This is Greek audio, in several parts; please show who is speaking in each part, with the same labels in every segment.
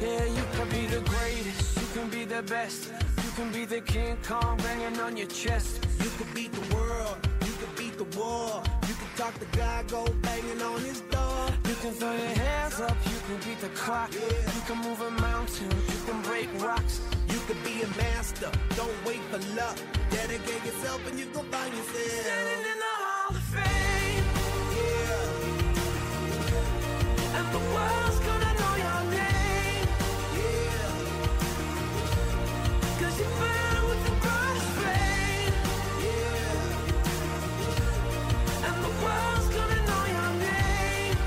Speaker 1: Yeah, you can be the greatest, you can be the best. You can be the King Kong banging on your chest.
Speaker 2: You could beat the world, you could beat the war. You can talk to God, go banging on his door.
Speaker 1: You can throw your hands up, you can beat the clock. Yeah. You can move a mountain, you can break rocks.
Speaker 2: You could be a master, don't wait for luck. Dedicate yourself and you gon' find yourself
Speaker 1: standing in the Hall of Fame.
Speaker 2: Yeah.
Speaker 1: And the world's gonna know your name.
Speaker 2: Yeah.
Speaker 1: 'Cause you burn with the brightest flame.
Speaker 2: Yeah.
Speaker 1: And the world's gonna know your name.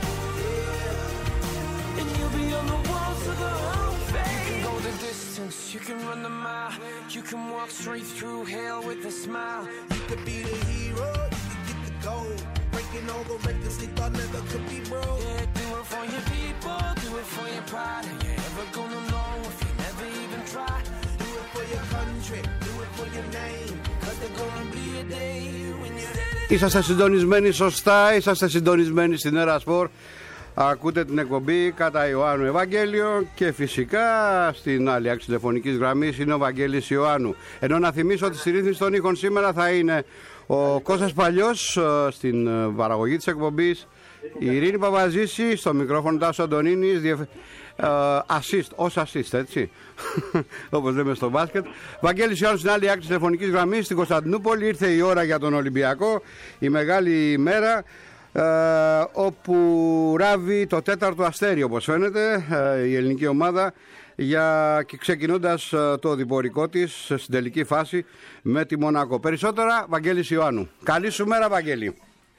Speaker 2: Yeah.
Speaker 1: And you'll be on the walls of the Hall of Fame. You can go the distance, you can run the mile. You can walk straight through hell with a smile.
Speaker 2: You could be the hero, you could get the gold. Breaking all the records they thought never could be broke.
Speaker 1: Yeah, do it for your people, do it for your pride. Are you ever gonna know if you never even try?
Speaker 2: Do it for your country, do it for your name. 'Cause there's gonna be a day when you're...
Speaker 3: Είσαστε συντονισμένοι σωστά, είσαστε συντονισμένοι στην Έρα Σπορ. Ακούτε την εκπομπή κατά Ιωάννου Ευαγγέλιο και φυσικά στην άλλη άκρη τηλεφωνικής γραμμής είναι ο Βαγγέλης Ιωάννου. Ενώ να θυμίσω ότι στη ρύθμιση των ήχων σήμερα θα είναι ο Κώστας Παλιός στην παραγωγή της εκπομπής, η Ειρήνη Παπαζήση στο μικρόφωνο, Τάσο Αντωνίνης, assist, ως assist, έτσι, όπως λέμε στο μπάσκετ. Βαγγέλης Ιωάννου στην άλλη άκρη τηλεφωνικής γραμμής στην Κωνσταντινούπολη. Ήρθε η ώρα για τον Ολυμπιακό, η μεγάλη ημέρα, όπου ράβει το τέταρτο αστέρι, όπως φαίνεται, η ελληνική ομάδα, και ξεκινώντας το διπορικό της στην τελική φάση με τη Μονακό. Περισσότερα, Βαγγέλης Ιωάννου. Καλή σου μέρα, Βαγγέλη.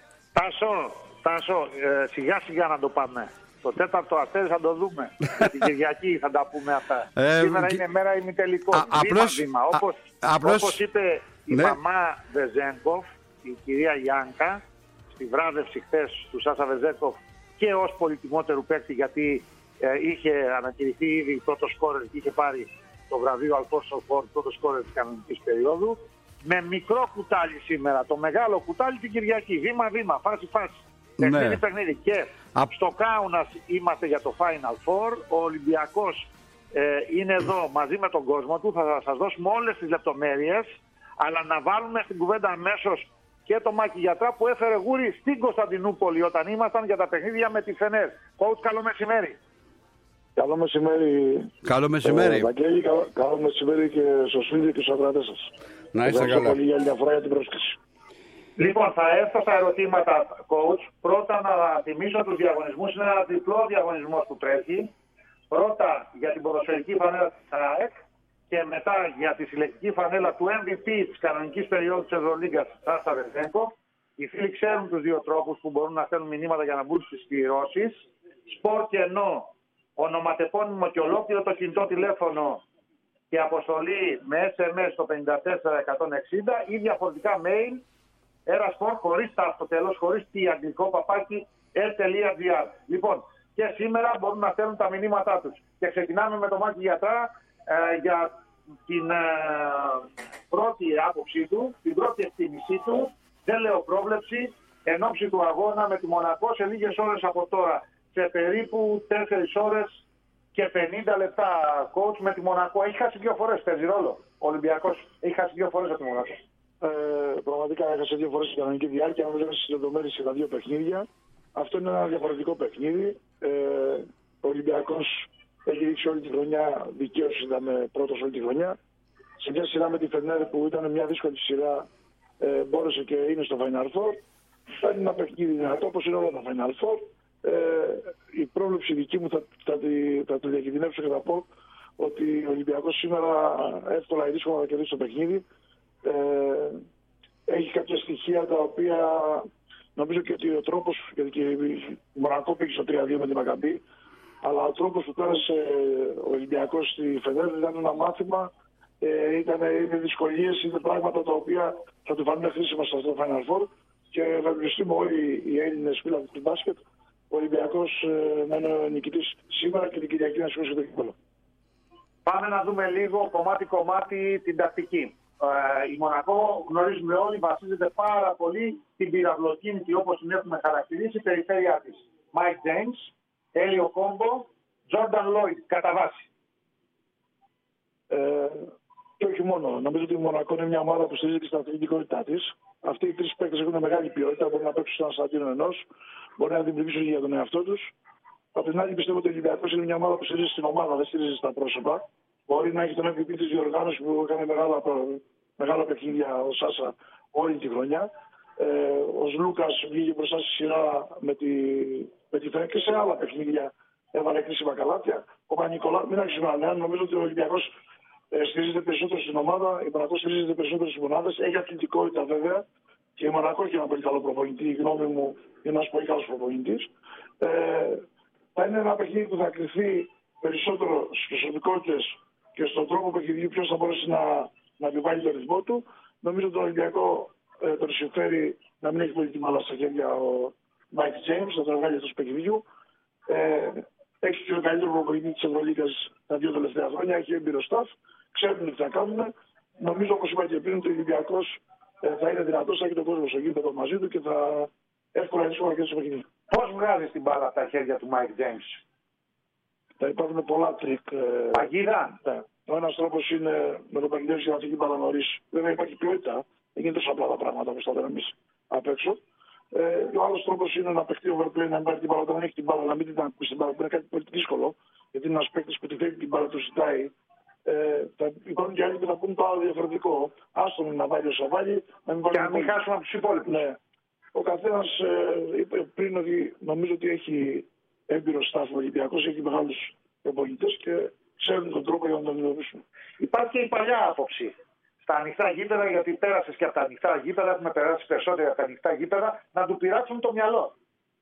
Speaker 4: Τάσο, σιγά σιγά να το πάμε. Το τέταρτο αστέρι θα το δούμε. Την Κυριακή θα τα πούμε αυτά. Σήμερα είναι μέρα ημιτελικό. Βήμα. Όπως είπε η μαμά Βεζένκοφ, η κυρία Γιάνκα, στη βράδευση χθες του Σάσα Βεζένκοφ, και ως πολυτιμότερου παίκτη, γιατί είχε ανακηρυχθεί ήδη πρώτο σκόρερ και είχε πάρει το βραβείο Αλφόνσο Φορ, πρώτο σκόρερ της κανονικής περίοδου. Με μικρό κουτάλι σήμερα, το μεγάλο κουτάλι την Κυριακή. Βήμα-βήμα, φάση-φάση. Παιχνίδι. Και στο Κάουνας είμαστε για το Final Four. Ο Ολυμπιακός είναι εδώ μαζί με τον κόσμο του. Θα σας δώσουμε όλες τις λεπτομέρειες. Αλλά να βάλουμε στην κουβέντα αμέσως και το Μάκη Γιατρά που έφερε γούρι στην Κωνσταντινούπολη όταν ήμασταν για τα παιχνίδια με τη Φενέρ. Coach, καλό μεσημέρι.
Speaker 5: Καλό μεσημέρι.
Speaker 3: Καλό μεσημέρι.
Speaker 5: Βαγγέλη, καλό μεσημέρι και στους φίλους και στους ακροατές σας.
Speaker 3: Να είστε καλά.
Speaker 5: Ευχαριστώ πολύ για μια φορά για την πρόσκληση.
Speaker 4: Λοιπόν, θα έρθω στα ερωτήματα, coach. Πρώτα να θυμίσω τους διαγωνισμούς. Είναι ένα διπλό διαγωνισμός που τρέχει. Πρώτα για την ποδοσφαιρική φανέλα της ΑΕΚ και μετά για τη συλλεκτική φανέλα του MVP της κανονικής περίοδου της Ευρωλίγκας, Σάσα Βεζένκοφ. Οι φίλοι ξέρουν τους δύο τρόπους που μπορούν να στέλνουν μηνύματα για να μπουν στις κληρώσεις. Σπορ και ενώ, ονοματεπώνυμο και ολόκληρο το κινητό τηλέφωνο και αποστολή με SMS στο 54160 ή διαφορετικά mail Erasport χωρίς τα στο τέλος, χωρίς τι αγγλικό παπάκι l.gr. Λοιπόν, και σήμερα μπορούν να στέλνουν τα μηνύματά τους. Και ξεκινάμε με το Μάκη Γιατρά για την πρώτη άποψή του, την πρώτη εκτίμησή του. Δεν λέω πρόβλεψη, εν ώψη του αγώνα με τη Μονακό σε λίγες ώρες από τώρα. Σε περίπου 4 ώρες και 50 λεπτά, coach, με τη Μονακό. Έχει χάσει 2 φορές, παίζει ρόλο. Ο Ολυμπιακός έχει χάσει 2 φορές από τη Μονακό.
Speaker 5: Πραγματικά έχασε 2 φορές την κανονική διάρκεια. Αν βλέπεις τις λεπτομέρειες σε τα 2 παιχνίδια, αυτό είναι ένα διαφορετικό παιχνίδι. Ο Ολυμπιακός έχει δείξει όλη τη χρονιά, δικαίως ήταν πρώτος όλη τη χρονιά. Σε μια σειρά με τη Φενέρ που ήταν μια δύσκολη σειρά, μπόρεσε και είναι στο Final Four. Θα είναι ένα παιχνίδι δυνατό, όπως είναι όλα τα Final Four. Η πρόβλεψη δική μου θα το διακινδυνεύσω και θα πω ότι ο Ολυμπιακός σήμερα εύκολα ή δύσκολα θα κερδίσει το παιχνίδι. Έχει κάποια στοιχεία τα οποία νομίζω και ότι ο τρόπος, γιατί και η Μονακό πήγε στο 3-2 με την Μακαμπή, αλλά ο τρόπος που πέρασε ο Ολυμπιακός στη Φενέρ ήταν ένα μάθημα, είναι δυσκολίες, είναι πράγματα τα οποία θα του φανούν χρήσιμα στο Final Four και θα ευελπιστούμε όλοι οι Έλληνες φίλοι του μπάσκετ ο Ολυμπιακός να είναι ο νικητής σήμερα και την Κυριακή να σηκώσει το κύπελλο.
Speaker 4: Πάμε να δούμε λίγο κομμάτι-κομμάτι την τακτική. Η Μονακό, γνωρίζουμε όλοι, βασίζεται πάρα πολύ στην πυραυλοκίνητη, όπως την έχουμε χαρακτηρίσει, περιφέρειά της. Mike James, Έλιο Κόμπο, Jordan Lloyd, κατά βάση.
Speaker 5: Και όχι μόνο. Νομίζω ότι η Μονακό είναι μια ομάδα που στηρίζεται στην αθλητικότητά τη. Αυτοί οι τρεις παίκτες έχουν μεγάλη ποιότητα. Μπορεί να παίξουν σαν αντίον ενός, μπορεί να δημιουργήσουν για τον εαυτό του. Απ' την άλλη, πιστεύω ότι ο Ολυμπιακός είναι μια ομάδα που στηρίζεται στην ομάδα, δεν στηρίζεται στα πρόσωπα. Μπορεί να έχει τον MVP τη διοργάνωση που έκανε μεγάλα παιχνίδια ο Σάσα όλη τη χρονιά. Ο Λούκας βγήκε μπροστά στη σειρά με τη Φρέν και σε άλλα παιχνίδια έβαλε κρίσιμα καλάθια. Ο Παπα-Νικολάου, μην αρχίσουμε να νομίζω ότι ο Ολυμπιακός στηρίζεται περισσότερο στην ομάδα, η Μονακό στηρίζεται περισσότερο στις μονάδες. Έχει αθλητικότητα βέβαια και η Μονακό έχει ένα πολύ καλό προπονητή. Η γνώμη μου είναι ένας πολύ καλός προπονητής. Θα είναι ένα παιχνίδι που θα κρυφθεί περισσότερο στις προσωπικότητες και στον τρόπο παιχνιδιού ποιος θα μπορέσει να επιβάλλει τον ρυθμό του. Νομίζω ότι τον Ολυμπιακό τον συμφέρει να μην έχει πολύ τη μάλα στα χέρια ο Μάικ Τζέιμς, να τον βγάλει αυτός του παιχνιδιού. Έχει και ο καλύτερο προπονητή της Ευρωλίγκας τα 2 τελευταία χρόνια, έχει έμπειρο staff, ξέρουν τι θα κάνουν. Νομίζω, όπως είπα και πριν, ότι ο Ολυμπιακός θα είναι δυνατός, θα έχει τον κόσμο στο γήπεδο μαζί του και θα εύκολα είναι να κερδίσει το παιχνίδι.
Speaker 4: Πώς βγάζει την μπάλα από τα χέρια του Μάικ Τζέιμς?
Speaker 5: Θα υπάρχουν πολλά τρίκ.
Speaker 4: Παγίδα.
Speaker 5: Ναι. Ο ένας τρόπος είναι με το παγιδεύει για να φύγει μπάλα νωρίς. Βέβαια υπάρχει ποιότητα, δεν γίνεται τόσο απλά τα πράγματα όπως τα λέμε εμείς απ' έξω. Ο άλλος τρόπος είναι να παιχτεί overplay, να πάρει την μπάλα όταν έχει την μπάλα, να μην την ακούσει την μπάλα, που είναι κάτι πολύ δύσκολο. Γιατί είναι ένας παίκτης που τη φέρει την μπάλα, του ζητάει. Υπάρχουν και άλλοι που θα πούν το άλλο διαφορετικό. Άστον να βάλει όσα βάλει, να μην βάλει.
Speaker 4: Και να μην χάσουμε από τους υπόλοιπους.
Speaker 5: Ναι. Ο καθένας είπε πριν ότι νομίζω ότι έχει έμπειρο staff ο Ολυμπιακός, έχει μεγάλους προπονητές και ξέρουν τον τρόπο για να τον αντιμετωπίσουν.
Speaker 4: Υπάρχει και η παλιά άποψη. Στα ανοιχτά γήπεδα, γιατί πέρασες και από τα ανοιχτά γήπεδα, έχουμε περάσει περισσότερο από τα ανοιχτά γήπεδα, να του πειράξουν το μυαλό.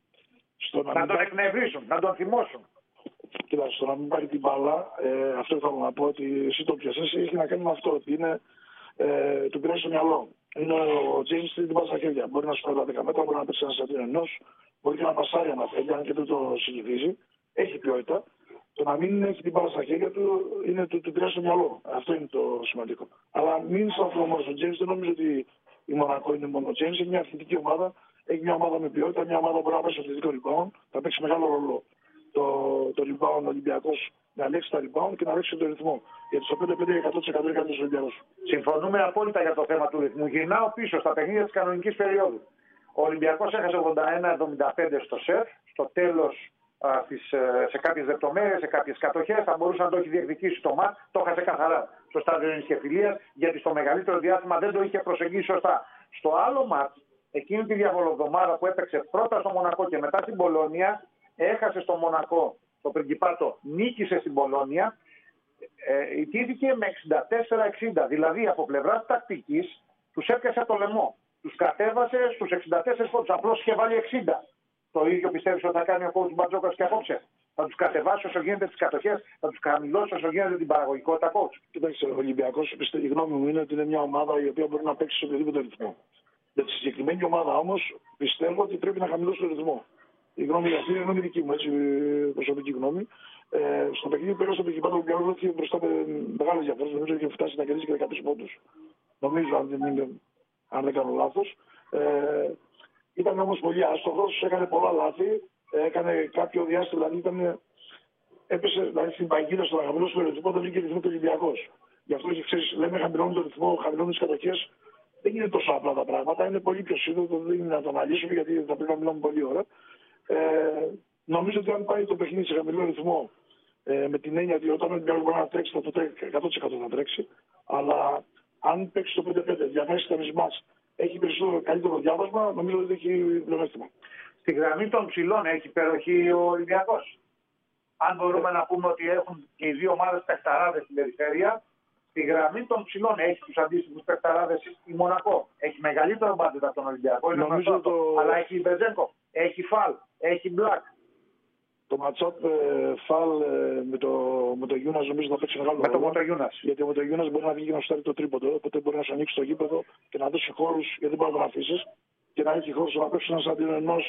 Speaker 4: Να τον εκνευρίσουν, να τον θυμώσουν.
Speaker 5: Κοιτάξτε, στο να μην πάρει την μπάλα, αυτό θέλω να πω ότι εσύ το πιασες, έχει να κάνει με αυτό, ότι είναι, του πειράζει το μυαλό. Είναι ο Τζέιμς την μπάλα στα χέρια. Μπορεί να σου φέρει 10 μέτρα, μπορεί να παίξει ένα σαντίνο ενός, μπορεί και να πασάρει ένα θέλει, αν και δεν το συγκεκρίζει. Έχει ποιότητα. Το να μην έχει την μπάλα στα χέρια του είναι του πειράζει το μυαλό. Αυτό είναι το σημαντικό. Αλλά μην σταθούμε μόνο στον Τζέιμς, δεν νομίζω ότι η Μονακό είναι μόνο ο Τζέιμς, είναι μια αθλητική ομάδα. Έχει μια ομάδα με ποιότητα, μια ομάδα που μπορεί να παίξει στο αθλητικό rebound, θα παίξει μεγάλο ρόλο το rebound Ολυμπιακός, να αλλάξει τα rebound και να αλλάξει τον ρυθμό. Γιατί στο 5-5 100% είναι κάτι ο Ολυμπιακός.
Speaker 4: Συμφωνούμε απόλυτα για το θέμα του ρυθμού. Γυρνάω πίσω στα παιχνίδια της κανονικής περίοδου. Ο Ολυμπιακός έχασε 81-75 στο σεφ, στο τέλος σε κάποιες λεπτομέρειες, σε κάποιες κατοχές, θα μπορούσε να το έχει διεκδικήσει το ΜΑΤ, το έχασε καθαρά στο στάδιο Νησχεφιλίας, γιατί στο μεγαλύτερο διάστημα δεν το είχε προσεγγίσει σωστά. Στο άλλο ΜΑΤ, εκείνη τη διαβολοβδομάδα που έπαιξε πρώτα στο Μονακό και μετά στην Πολώνια, έχασε στο Μονακό, το Πριγκιπάτο νίκησε στην Πολώνια, ιτήθηκε με 64-60, δηλαδή από πλευράς τακτικής τους έπιασε το λαιμό. Τους κατέβασε στους 64 πόντους, απλώς είχε βάλει 60. Το ίδιο πιστεύεις ότι θα κάνει ο coach Μπατζόκας και απόψε? Θα τους κατεβάσει όσο γίνεται τις κατοχές, θα τους χαμηλώσει όσο γίνεται την παραγωγικότητα coach?
Speaker 5: Κοιτάξτε, ο Ολυμπιακός, η γνώμη μου είναι ότι είναι μια ομάδα η οποία μπορεί να παίξει σε οποιοδήποτε ρυθμό. Για τη συγκεκριμένη ομάδα όμως πιστεύω ότι πρέπει να χαμηλώσει τον ρυθμό. Η γνώμη αυτή είναι γνώμη δική μου, έτσι, προσωπική γνώμη. Στο παιχνίδι που έγραψε το Πριγκιπάτο, ο Ολυμπιακός βρέθηκε μπροστά με μεγάλες διαφορές. Νομίζω ότι είχε φτάσει να κερδίσει και 13 πόντους. Νομίζω, αν δεν κάνω λάθος. Ήταν όμως πολύ άστοχος, έκανε πολλά λάθη, έκανε κάποιο διάστημα, δηλαδή έπεσε δηλαδή, στην παγίδα στο να χαμηλώσει τον ρυθμό, δεν βρήκε ρυθμό του Ολυμπιακός. Γι' αυτό και ξέρεις, λέμε χαμηλώνει τον ρυθμό, χαμηλώνει τις κατοχές. Δεν είναι τόσο απλά τα πράγματα, είναι πολύ πιο σύνδετο, δεν είναι να το αναλύσουμε γιατί θα πρέπει να μιλάμε πολύ ώρα. Νομίζω ότι αν πάει το παιχνίδι σε χαμηλό ρυθμό, με την έννοια ότι όταν μπορεί να τρέξει, θα το τρέξει, 100% θα τρέξει, αλλά αν παίξει το 5-5, διαβάσει τα μισμάτς, έχει περισσότερο καλύτερο διάβασμα, νομίζω ότι έχει πλεονέκτημα.
Speaker 4: Στη γραμμή των ψηλών έχει υπεροχή ο Ολυμπιακός. Αν μπορούμε να πούμε ότι έχουν και οι δύο ομάδες παιχταράδες στην περιφέρεια, στη γραμμή των ψηλών έχει τους αντίστοιχους παιχταράδες η Μονακό. Έχει μεγαλύτερο μπάτζετ από τον Ολυμπιακό, αλλά έχει Μπετζέγκο, έχει Φαλ, έχει Μπλακ.
Speaker 5: Το ματσάπ Φαλ με το Γιούνας νομίζω θα παίξει μεγάλο ρόλο. Γιατί με το Γιούνας μπορεί να βγει και να στάρει το τρίποντο, οπότε μπορεί να σου ανοίξει το γήπεδο και να δώσει χώρους, γιατί δεν μπορεί να τον αφήσεις, και να έχει χώρους να παίξει ένας αντιρρενός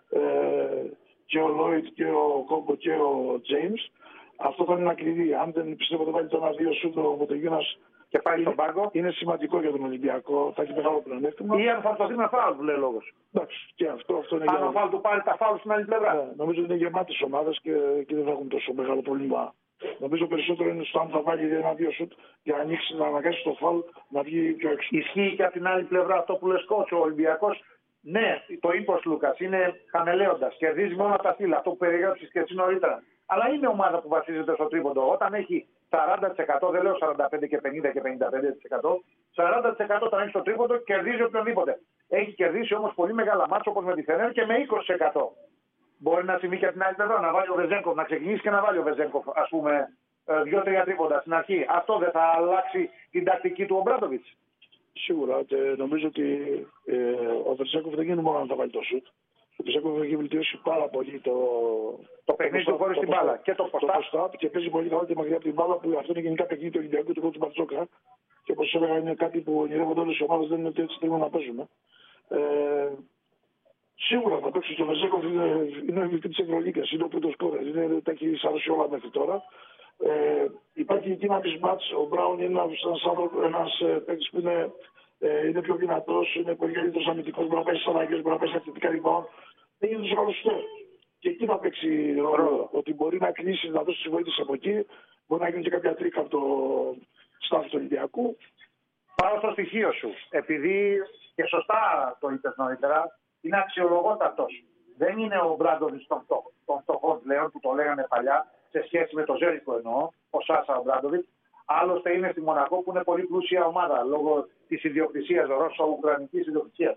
Speaker 5: και ο Λόιτ και ο Κόμπο και ο Τζέιμς. Αυτό θα είναι ένα κλειδί. Αν δεν πιστεύω ότι βάλει το 1-2 σούτο με το Γιούνας
Speaker 4: και πάει στον πάγκο,
Speaker 5: είναι σημαντικό για τον Ολυμπιακό, θα έχει μεγάλο πλεονέκτημα.
Speaker 4: Ή αν θα το δει με φάουλ που λέει λόγος.
Speaker 5: Εντάξει, και αυτό είναι.
Speaker 4: Αν ο φάουλ του πάρει τα φάουλ στην άλλη πλευρά.
Speaker 5: Νομίζω ότι είναι γεμάτες ομάδες και δεν θα έχουν τόσο μεγάλο πρόβλημα Νομίζω περισσότερο είναι στο αν θα βάλει ένα-δύο σουτ για να ανοίξει, να αναγκάσει το φάουλ να βγει πιο έξω.
Speaker 4: Ισχύει και από την άλλη πλευρά αυτό που λες coach, ο Ολυμπιακός. Ναι, το είπε ο Λούκας, είναι χαμελέοντας. Κερδίζει μόνο τα φύλλα, αυτό που περιγράψεις και εσύ νωρίτερα. Αλλά είναι ομάδα που βασίζεται στο τρίποντο. Όταν έχει 40%, δεν λέω 45 και 50 και 55%, 40% όταν έχει το τρίποντο κερδίζει οποιονδήποτε. Έχει κερδίσει όμως πολύ μεγάλα μάτσα όπως με τη Φενέρ και με 20%. Μπορεί να συμβεί και από την άλλη πλευρά, να βάλει ο Βεζένκοφ, να ξεκινήσει και να βάλει ο Βεζένκοφ, ας πούμε, 2-3 τρίποντα στην αρχή. Αυτό δεν θα αλλάξει την τακτική του Ομπράντοβιτς?
Speaker 5: Σίγουρα, και νομίζω ότι ο Βεζένκοφ δεν γίνει μόνο να θα βάλει το σουτ. Ο Βεζένκοφ έχει βελτιώσει πάρα πολύ
Speaker 4: το παιχνίδι του χωρίς την μπάλα και το
Speaker 5: post-up και παίζει πολύ καλά και μακριά από την μπάλα, που αυτό είναι γενικά παιχνίδι του Ολυμπιακού του κότσου Μπαρτζόκα. Και όπως έλεγα, είναι κάτι που ονειρεύονται όλες οι ομάδες, δεν είναι ότι έτσι θέλουμε να παίζουμε. Σίγουρα θα παίξει στο Βεζένκοφ, είναι ο MVP της Ευρωλίγκας, είναι ο πρώτος σκόρερ, τα έχει σαρώσει όλα μέχρι τώρα. Υπάρχει εκεί ένα μάτς, ο Μπράουν είναι ένας παίκτης που είναι πιο δυνατός, είναι πολύ καλύτερος αμυντικός, μπορεί να πάει στις αλλαγές, μπορεί να πάει σε θετικά rebound. Δεν είναι τόσο καλός στέρ. Και εκεί θα παίξει ρόλο, ότι μπορεί να κλείσει, να δώσει τις βοήθειες από εκεί, μπορεί να γίνει και κάποια τρίκα από το staff του Ολυμπιακού.
Speaker 4: Πάω στο στοιχείο σου, επειδή και σωστά το είπες νωρίτερα, είναι αξιολογότατος. Δεν είναι ο Ομπράντοβιτς των φτωχών πλέον που το λέγανε παλιά, σε σχέση με το Ζέρικο εννοώ, ο Σάσα Ομπράντοβιτς. Άλλωστε είναι στη Μονακό που είναι πολύ πλούσια ομάδα λόγω της ιδιοκτησίας, ρώσο-ουκρανικής ιδιοκτησίας.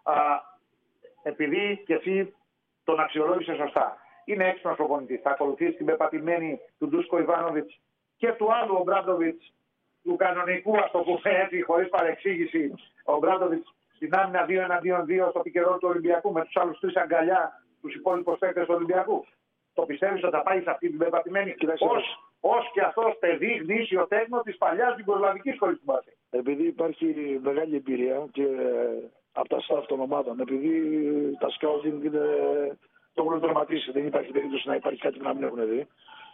Speaker 4: Επειδή και εσύ τον αξιολόγησε σωστά. Είναι έξυπνος προπονητής. Θα ακολουθήσει την πεπατημένη του Ντούσκο Ιβάνοβιτς και του άλλου Ομπράντοβιτς, του κανονικού, ας το πούμε έτσι, χωρίς παρεξήγηση. Ο Ομπράντοβιτς στην άμυνα 2-1-2 στο πικερό του Ολυμπιακού με τους άλλους 3 αγκαλιά, τους υπόλοιπους παίκτες του Ολυμπιακού. Το πιστεύεις ότι θα πάει σε αυτή την πεπατημένη ως και αυτός παιδί γνήσιο τέκνο της παλιάς γιουγκοσλαβικής σχολής του μπάσκετ?
Speaker 5: Επειδή υπάρχει μεγάλη εμπειρία και από τα staff των ομάδων, επειδή τα scouting το έχουν τερματίσει, δεν υπάρχει περίπτωση να υπάρχει κάτι που να μην έχουν δει.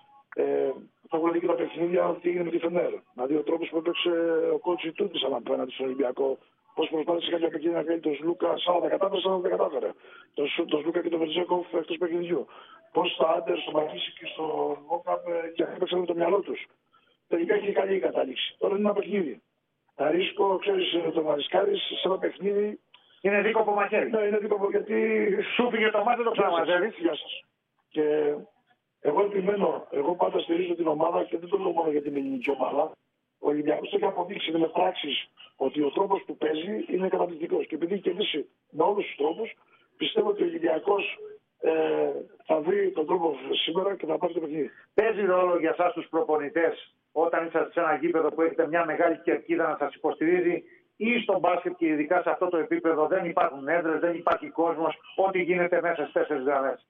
Speaker 5: Θα έχουν δει και τα παιχνίδια τι έγινε με τη Φενέρ. Δηλαδή ο τρόπος που έπαιξε ο κότσου Τούτης απέναντι στον Ολυμπιακό. Πώς προσπάθησε κάποια παιχνίδια να κάνει τον Σλούκα, σαν να τα κατάφερε, σαν να τα κατάφερε. Τον Σλούκα και τον Βεζένκοφ εκτός παιχνιδιού. Πώς τα Άντερ, στο Μαγίση και στο Βόκαπ και έπαιξαν με το μυαλό τους. Τελικά έχει καλή η κατάληξη. Τώρα είναι ένα παιχνίδι. Τα ρίσκο, ξέρεις, το να ρισκάρεις σε ένα παιχνίδι.
Speaker 4: Είναι δίκοπο μαχαίρι.
Speaker 5: Ναι, είναι δίκοπο γιατί.
Speaker 4: Σου πήγε το μάτι, το ξαναμαζεύεις.
Speaker 5: Γεια σας. Και εγώ επιμένω, εγώ πάντα στηρίζω την ομάδα και δεν το λέω μόνο για την ελληνική ομάδα. Ο Ολυμπιακός έχει αποδείξει με πράξεις ότι ο τρόπος που παίζει είναι καταπληκτικός. Και επειδή έχει κερδίσει με όλους τους τρόπους, πιστεύω ότι ο Ολυμπιακός θα βρει τον τρόπο σήμερα και θα πάρει το παιχνίδι.
Speaker 4: Παίζει ρόλο για εσάς τους προπονητές όταν είσαστε σε ένα γήπεδο που έχετε μια μεγάλη κερκίδα να σας υποστηρίζει, ή στο μπάσκετ και ειδικά σε αυτό το επίπεδο δεν υπάρχουν έδρες, δεν υπάρχει κόσμος, ό,τι γίνεται μέσα στις 4 γραμμές?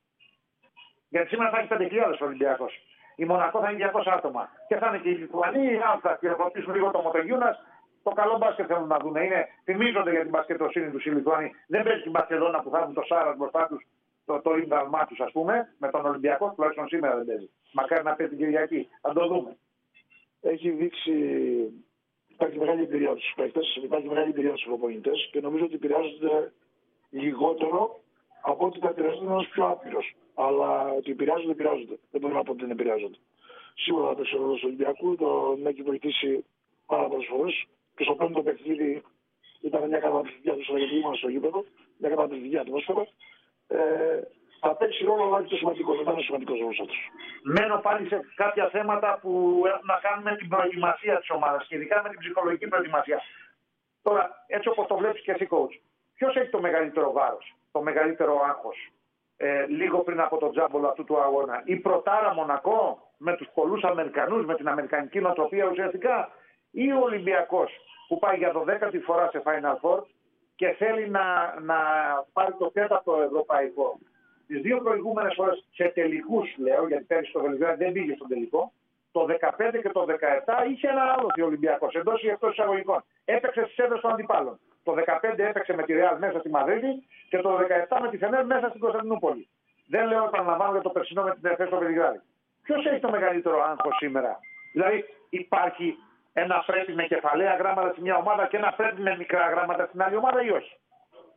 Speaker 4: Γιατί σήμερα θα έχει 5.000 Ολυμπιακός. Η Μονακό θα είναι 200 άτομα. Και θα είναι και οι Λιθουανοί, αν θα χειροκροτήσουν λίγο το Μοτογιούνας. Το καλό μπάσκετ θέλουν να δουν. Θυμίζονται για την μπασκετοσύνη τους οι Λιθουανοί. Δεν παίζει την Μπαρσελόνα που θα έχουν το Σάρας μπροστά τους, το ίνταλμά τους, ας πούμε, με τον Ολυμπιακό, τουλάχιστον σήμερα δεν παίζει. Μακάρι να παίζει την Κυριακή. Θα το δούμε.
Speaker 5: Έχει δείξει. Υπάρχει μεγάλη εμπειρία από τους παίκτες, υπάρχει μεγάλη εμπειρία από τους προπονητές και νομίζω ότι επηρεάζονται λιγότερο από ότι θα επηρεάζονται ένας πιο άπειρος. Αλλά ότι επηρεάζονται. Δεν μπορούμε να πω ότι δεν επηρεάζονται. Σίγουρα θα παίξει ο ρόλος του Ολυμπιακού, τον έχει βοηθήσει πάρα πολλές φορές. Και στο πρώτο παιχνίδι ήταν μια καταπληκτική ατμόσφαιρα, γιατί ήμουν στο γήπεδο, μια καταπληκτική ατμόσφαιρα. Θα παίξει ρόλο, αλλά και σημαντικό. Δεν θα είναι σημαντικός ρόλος αυτός.
Speaker 4: Μένω πάλι σε κάποια θέματα που έχουν να κάνουν με την προετοιμασία της ομάδας και ειδικά με την ψυχολογική προετοιμασία. Τώρα, έτσι όπως το βλέπεις και εσύ, coach, ποιος έχει το μεγαλύτερο βάρος, το μεγαλύτερο άγχος, λίγο πριν από το τζάμπολο αυτού του αγώνα? Η πρωτάρα Μονακό με τους πολλούς Αμερικανούς, με την αμερικανική νοοτροπία ουσιαστικά, ή ο Ολυμπιακός που πάει για 12η φορά σε Final Four και θέλει να πάρει το τέταρτο ευρωπαϊκό? Τις 2 προηγούμενες φορές σε τελικούς, λέω, γιατί πέρυσι το Βελιγράδι δεν πήγε στον τελικό, το 2015 και το 2017 είχε ένα άλλο ο Ολυμπιακός, εντός ή εκτός εισαγωγικών. Έπαιξε στις έδρες των αντιπάλων. Το 2015 έπαιξε με τη Ρεάλ μέσα στη Μαδρίτη και το 2017 με τη Φενέρ μέσα στην Κωνσταντινούπολη. Δεν λέω, επαναλαμβάνω, για το περσινό με την ΕΦΕ στο Βελιγράδι. Ποιος έχει το μεγαλύτερο άγχος σήμερα? Δηλαδή, υπάρχει ένα πρέπει με κεφαλαία γράμματα σε μια ομάδα και ένα πρέπει με μικρά γράμματα στην άλλη ομάδα ή όχι?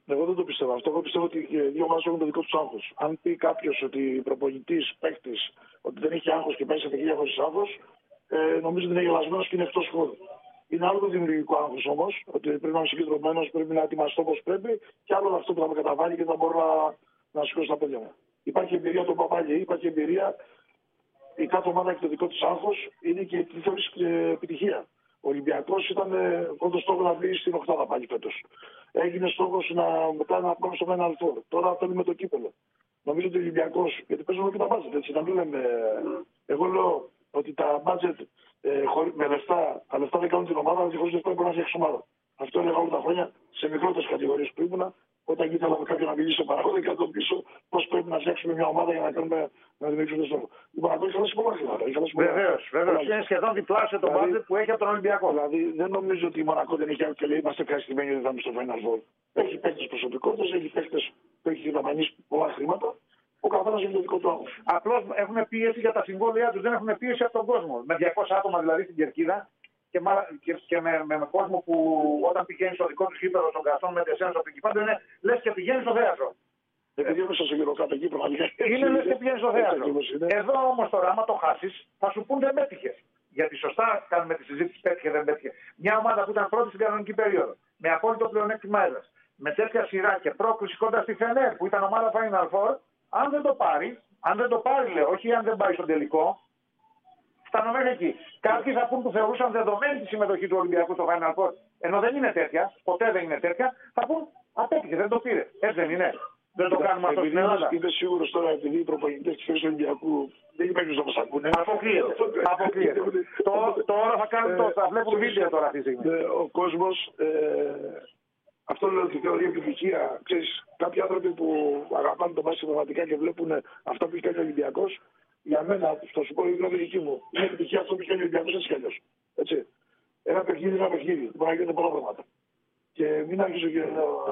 Speaker 5: Εγώ δεν το πιστεύω αυτό. Εγώ πιστεύω ότι οι δύο ομάδες έχουν το δικό τους άγχος. Αν πει κάποιος ότι προπονητής, παίκτης, ότι δεν έχει άγχος και πάει σε παιχνίδια χωρίς άγχος, νομίζω ότι είναι γελασμένος και είναι εκτός χώρου. Είναι άλλο το δημιουργικό άγχος όμως, ότι πρέπει να είμαι συγκεντρωμένος, πρέπει να ετοιμαστώ όπως πρέπει, και άλλο αυτό που θα με καταβάλει και θα μπορώ να σηκώσω τα πόδια μου. Υπάρχει εμπειρία του Παπάλη, υπάρχει εμπειρία. Η κάθε ομάδα έχει το δικό της άγχος, είναι και τι θεωρείς επιτυχία. Ο Ολυμπιακός ήταν κοντό στόχο να μπει στην οκτάδα πάλι φέτος. Έγινε στόχος μετά να πάμε στο Final Four. Τώρα θέλουμε το κύπελο. Νομίζω ότι ο Ολυμπιακός, γιατί παίζουμε και τα budget, έτσι, να μην λέμε. Εγώ λέω ότι τα budget με λεφτά, τα λεφτά δεν κάνουν την ομάδα, αλλά χωρίς λεφτά μπορεί να φτιάξει ομάδα. Αυτό έλεγα όλα τα χρόνια σε μικρότερες κατηγορίες που ήμουνα. Όταν ήθελα με κάποιον να μιλήσει στο παραγωγό, και να τον πείσω πώς πρέπει να φτιάξουμε μια ομάδα για να δημιουργήσουμε στόχο. Λοιπόν, αυτό έχει χαλάσει πολλά χρήματα.
Speaker 4: Βεβαίως. Είναι σχεδόν διπλάσιο το budget που έχει από τον Ολυμπιακό.
Speaker 5: Δηλαδή, δεν νομίζω ότι η Μονακό δεν έχει και λέει είμαστε ευχαριστημένοι ότι θα είμαι στο Final Four. Έχει παίκτες προσωπικότητες, έχει παίκτες που έχει δαπανίσει πολλά χρήματα. Ο καθένας έχει το δικό του άγχος.
Speaker 4: Απλώς έχουν πίεση για τα συμβόλαιά τους, δεν έχουν πίεση από τον κόσμο. Με 200 άτομα δηλαδή στην Κερκίδα. Και με κόσμο που όταν πηγαίνει στο δικό του γήπεδο των καστών με τεσσένους από εκεί πάντων είναι λες και πηγαίνει στο θέατρο.
Speaker 5: Επειδή είμαι στο γυροκάτω εκεί πραγματικά.
Speaker 4: Είναι λες και πηγαίνει στο θέατρο. Εδώ όμως τώρα, άμα το χάσεις, θα σου πούν δεν πέτυχες. Γιατί σωστά κάνουμε τη συζήτηση πέτυχε δεν πέτυχε. Μια ομάδα που ήταν πρώτη στην κανονική περίοδο, με απόλυτο πλεονέκτημα έδρας, με τέτοια σειρά και πρόκληση κοντά στη Φενέρ που ήταν ομάδα Final Four, αν δεν το πάρει, λέω, όχι αν δεν πάει στον τελικό. Φτάνουμε εκεί. Κάποιοι θα πούν που θεωρούσαν δεδομένη τη συμμετοχή του Ολυμπιακού στο Final Four, ενώ δεν είναι τέτοια, ποτέ δεν είναι τέτοια, θα πούν απέτυχε, δεν το πήρε. Έτσι δεν είναι. Δεν το κάνουμε αυτό στην Ελλάδα.
Speaker 5: Είμαι σίγουρος τώρα, επειδή οι προπονητές της θέση του Ολυμπιακού δεν υπάρχει να μας ακούνε.
Speaker 4: Αποκλείεται. Τώρα θα βλέπουν βίντεο τώρα αυτή τη στιγμή.
Speaker 5: Ο κόσμος, αυτό λέω ότι θεωρεί επιτυχία. Ξέρεις, κάποιοι άνθρωποι που αγαπάνε τον μπάσκετ πραγματικά και βλέπουν αυτά που έχει κάνει ο Ολυμπιακός. Για μένα, θα σου πω η γνώμη δική μου, είναι επιτυχία αυτό που έχει κάνει ο Ολυμπιακός έτσι κι αλλιώς. Έτσι. Ένα παιχνίδι είναι ένα παιχνίδι. Μπορεί να γίνουν πολλά πράγματα. Και μην αρχίσω και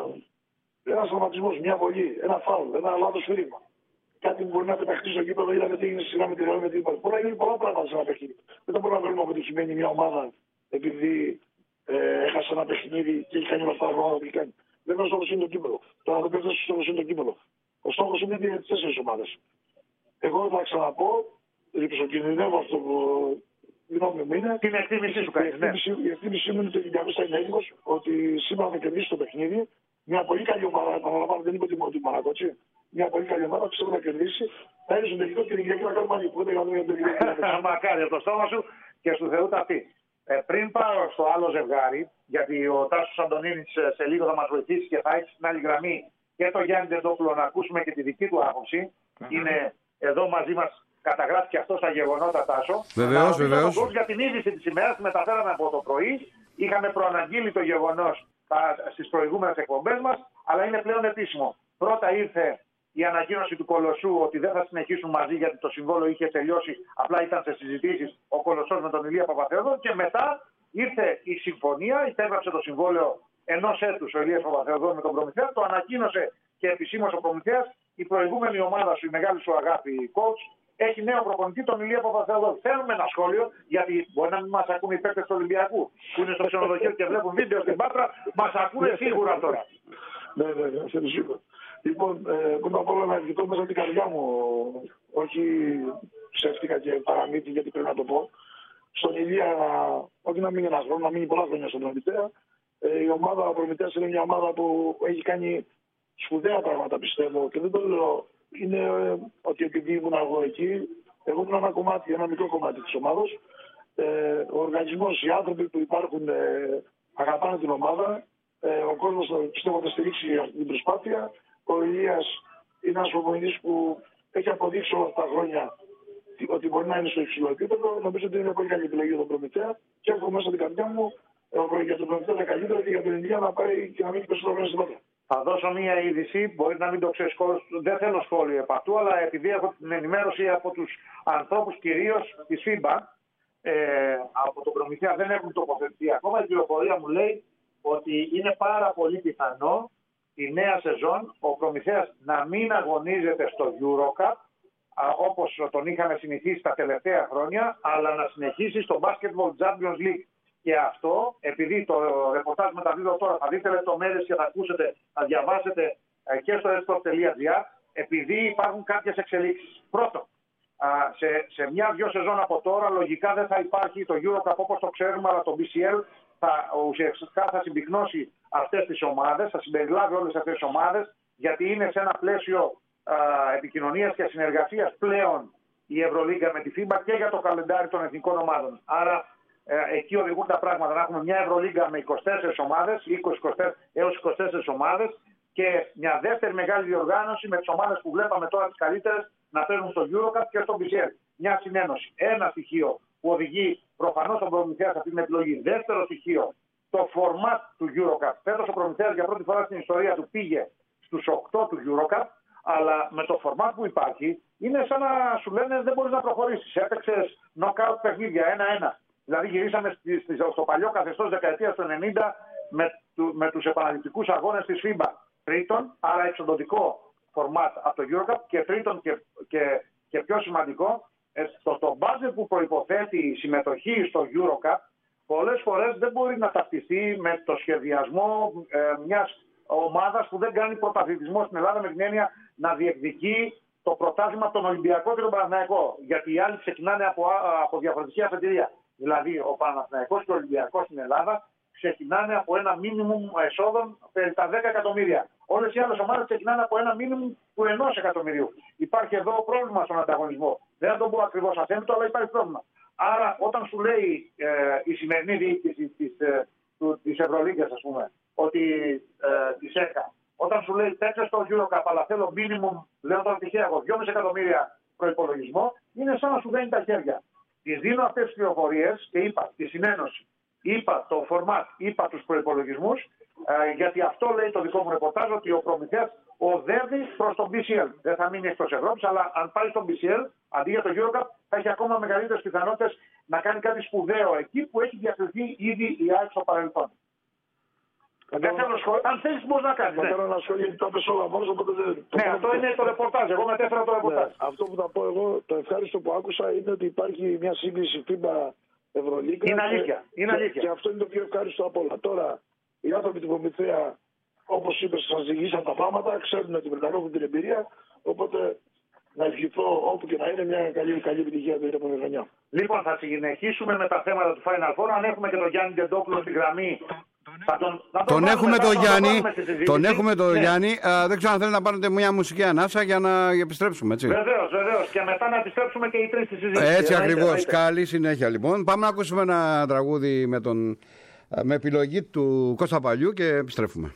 Speaker 5: ένα τραυματισμός, μια βολή, ένα φάουλ, ένα λάθος φύρημα. Κάτι που μπορεί να πεταχτεί στο γήπεδο ή να δεν έγινε σειρά με τη Ρεάλ με την Υπόλοιπη. Μπορεί να γίνει πολλά πράγματα σε ένα παιχνίδι. Δεν μπορούμε να βρούμε αποτυχημένη μια ομάδα επειδή έχασε ένα παιχνίδι και έχει κάνει όλα αυτά τα πράγματα που έχει κάνει. Δεν είναι ο στόχος είναι το κύπελο. Τώρα δεν πέφτει ο στόχος είναι το κύπελο. Ο στόχος είναι οι 4 ομάδες. Εγώ θα ξαναπώ, ρηψοκινδυνεύω αυτό που γνώμη μου είναι.
Speaker 4: Την εκτίμησή σου κάνει.
Speaker 5: Η εκτίμησή μου είναι ότι ο Ολυμπιακός θα είναι έτοιμος, ότι σήμερα θα κερδίσει το παιχνίδι. Μια πολύ καλή ομάδα, επαναλαμβάνω, δεν είπε ότι Μονακό, έτσι. Μια πολύ καλή ομάδα, πιστεύω να κερδίσει. Θα είναι στο τελικό και την Κυριακή να κάνουμε άλλη που δεν κάνουμε για το τελικό.
Speaker 4: Μακάρι από το στόμα σου και στου Θεού τα πει. Πριν πάω στο άλλο ζευγάρι, γιατί ο Τάσος Αντωνίνης σε λίγο θα μας βοηθήσει και θα έχει στην άλλη γραμμή και το Γιάννη Τεντόπουλο να ακούσουμε και τη δική του άποψη. Είναι εδώ μαζί μας, καταγράφηκε αυτό στα γεγονότα, Τάσο.
Speaker 3: Βεβαίως.
Speaker 4: Για την είδηση της ημέρας, τη μεταφέραμε από το πρωί. Είχαμε προαναγγείλει το γεγονός στις προηγούμενες εκπομπές μας, αλλά είναι πλέον επίσημο. Πρώτα ήρθε η ανακοίνωση του Κολοσσού ότι δεν θα συνεχίσουν μαζί γιατί το συμβόλαιο είχε τελειώσει, απλά ήταν σε συζητήσεις ο Κολοσσός με τον Ηλία Παπαθεοδόρου, και μετά ήρθε η συμφωνία, υπέγραψε το συμβόλαιο ενός έτους ο Ηλίας Παπαθεοδόρου με τον Προμηθέα, το ανακοίνωσε και επισήμως ο Προμηθέας. Η προηγούμενη ομάδα σου, η μεγάλη σου αγάπη coach, έχει νέο προπονητή, τον Ηλία Παπαθεοδόρου. Θέλουμε ένα σχόλιο, γιατί μπορεί να μην μας ακούν οι παίκτες του Ολυμπιακού που είναι στο ξενοδοχείο και βλέπουν βίντεο στην Πάτρα, μας ακούνε σίγουρα τώρα.
Speaker 5: Ναι, αυτό είναι σίγουρο. Λοιπόν, πρώτα απ' όλα να ευχηθώ μέσα την καρδιά μου, όχι ψεύτικα και παραμύθι, γιατί πρέπει να το πω. Στον Ηλία, όχι να μείνει ένα χρόνο, να μείνει πολλά χρόνια στον Προμηθέα. Η ομάδα Προμηθέας είναι μια ομάδα που έχει κάνει σπουδαία πράγματα, πιστεύω, και δεν το λέω. Είναι ότι επειδή ήμουν εγώ εκεί, εγώ ήμουν ένα κομμάτι, ένα μικρό κομμάτι της ομάδας. Ο οργανισμός, οι άνθρωποι που υπάρχουν αγαπάνε την ομάδα. Ο κόσμος πιστεύω θα στηρίξει αυτή την προσπάθεια. Ο Ηλίας είναι ένας προπονητής που έχει αποδείξει όλα αυτά τα χρόνια ότι μπορεί να είναι στο υψηλό επίπεδο. Νομίζω ότι είναι μια πολύ καλή επιλογή για τον Προμηθέα και έχω μέσα την καρδιά μου για τον Προμηθέα καλύτερο και για τον Ηλία να πάει και να μείνει περισσότερο время στην Πάτρα.
Speaker 4: Θα δώσω μία είδηση, μπορεί να μην το ξέρει, δεν θέλω σχόλιο επ' αυτού, αλλά επειδή έχω την ενημέρωση από τους ανθρώπους κυρίως της FIBA, από τον Προμηθέα δεν έχουν τοποθετηθεί ακόμα. Η πληροφορία μου λέει ότι είναι πάρα πολύ πιθανό η νέα σεζόν ο Προμηθέας να μην αγωνίζεται στο EuroCup, όπως τον είχαμε συνηθίσει τα τελευταία χρόνια, αλλά να συνεχίσει στο Basketball Champions League. Και αυτό, επειδή το ρεπορτάζ μεταδίδω τώρα, θα δείτε λεπτομέρειες και θα ακούσετε, θα διαβάσετε και στο esport.gr, επειδή υπάρχουν κάποιες εξελίξεις. Πρώτον, σε μια-δυο σεζόν από τώρα, λογικά δεν θα υπάρχει το EuroCup όπως το ξέρουμε, αλλά το BCL ουσιαστικά θα συμπυκνώσει αυτές τις ομάδες, θα συμπεριλάβει όλες αυτές τις ομάδες, γιατί είναι σε ένα πλαίσιο επικοινωνίας και συνεργασίας πλέον η Ευρωλίγκα με τη FIBA και για το καλεντάρι των εθνικών ομάδων. Άρα εκεί οδηγούν τα πράγματα. Να έχουμε μια Ευρωλίγκα με 24 ομάδες, 20 έως 24 ομάδες και μια δεύτερη μεγάλη διοργάνωση με τις ομάδες που βλέπαμε τώρα τις καλύτερες να παίζουν στο EuroCup και στο BCL. Μια συνένωση. Ένα στοιχείο που οδηγεί προφανώς τον προμηθεία σε αυτή την επιλογή. Δεύτερο στοιχείο, το format του EuroCup. Φέτος ο προμηθέας για πρώτη φορά στην ιστορία του πήγε στους 8 του EuroCup, αλλά με το format που υπάρχει είναι σαν να σου λένε δεν μπορείς να προχωρήσεις. Έπαιξες knockout παιχνίδια 1-1. Δηλαδή γυρίσαμε στο παλιό καθεστώς δεκαετίας του 90 με τους επαναληπτικούς αγώνες της FIBA. Τρίτον, άρα εξοντωτικό format από το EuroCup και τρίτον και πιο σημαντικό, το budget που προϋποθέτει η συμμετοχή στο EuroCup πολλές φορές δεν μπορεί να ταυτιστεί με το σχεδιασμό μιας ομάδας που δεν κάνει πρωταθλητισμό στην Ελλάδα με την έννοια να διεκδικεί το πρωτάθλημα από τον Ολυμπιακό και τον Παναθηναϊκό. Γιατί οι άλλοι ξεκινάνε από διαφορετική αφετηρία. Δηλαδή ο Παναθηναϊκός και ο Ολυμπιακός στην Ελλάδα ξεκινάνε από ένα μίνιμουμ εσόδων περί τα 10 εκατομμύρια. Όλες οι άλλες ομάδες ξεκινάνε από ένα μίνιμουμ του 1 εκατομμυρίου. Υπάρχει εδώ πρόβλημα στον ανταγωνισμό. Δεν θα το πω ακριβώς αθέμητο, αλλά υπάρχει πρόβλημα. Άρα, όταν σου λέει η σημερινή διοίκηση της Ευρωλίγκας, ας πούμε, ότι της ΕΚΑ, όταν σου λέει παίξε στο EuroCup, αλλά θέλω μίνιμουμ, λέω τώρα τυχαία εγώ, 2,5 εκατομμύρια προϋπολογισμό, είναι σαν να σου δένει τα χέρια. Τις δίνω αυτές τις πληροφορίες και είπα τη συνένωση, είπα το format, είπα τους προϋπολογισμούς, γιατί αυτό λέει το δικό μου ρεπορτάζ, ότι ο προμηθέας οδεύει προς τον BCL. Δεν θα μείνει εκτός Ευρώπης, αλλά αν πάει στον BCL, αντί για το EuroCup, θα έχει ακόμα μεγαλύτερες πιθανότητες να κάνει κάτι σπουδαίο εκεί που έχει διακριθεί ήδη η ΑΕΚ στο παρελθόν. Αν θέλεις μπορείς να κάνεις.
Speaker 5: Δεν θέλω να σχολιάσω γιατί το έπαιξε όλα μόνος, οπότε δεν...
Speaker 4: Ναι, αυτό είναι το ρεπορτάζ. Εγώ μετέφερα το ρεπορτάζ.
Speaker 5: Αυτό που θα πω εγώ, το ευχάριστο που άκουσα είναι ότι υπάρχει μια σύγκληση FIBA Ευρωλίγκα.
Speaker 4: Είναι αλήθεια.
Speaker 5: Και αυτό είναι το πιο ευχάριστο από όλα. Τώρα, οι άνθρωποι του Προμηθέα, όπως είπες, σας ζυγίσαν τα πράγματα, ξέρουν ότι έχουν την εμπειρία, οπότε να ευχηθώ όπου και να είναι μια καλή επιτυχία την επόμενη χρονιά.
Speaker 4: Λοιπόν, θα συνεχίσουμε με τα θέματα του Final Four. Αν έχουμε και τον Γιάννη Ντεντόπουλο στη γραμμή.
Speaker 3: Τον έχουμε τον Γιάννη. Τον έχουμε τον Γιάννη. Δεν ξέρω αν θέλετε να πάρετε μια μουσική ανάσα για να επιστρέψουμε, έτσι.
Speaker 4: Βεβαίως. Και μετά να επιστρέψουμε και οι τρεις στη συζήτηση.
Speaker 3: Έτσι ακριβώς. Καλή συνέχεια λοιπόν. Πάμε να ακούσουμε ένα τραγούδι με επιλογή του Κώστα Παλιού και επιστρέφουμε.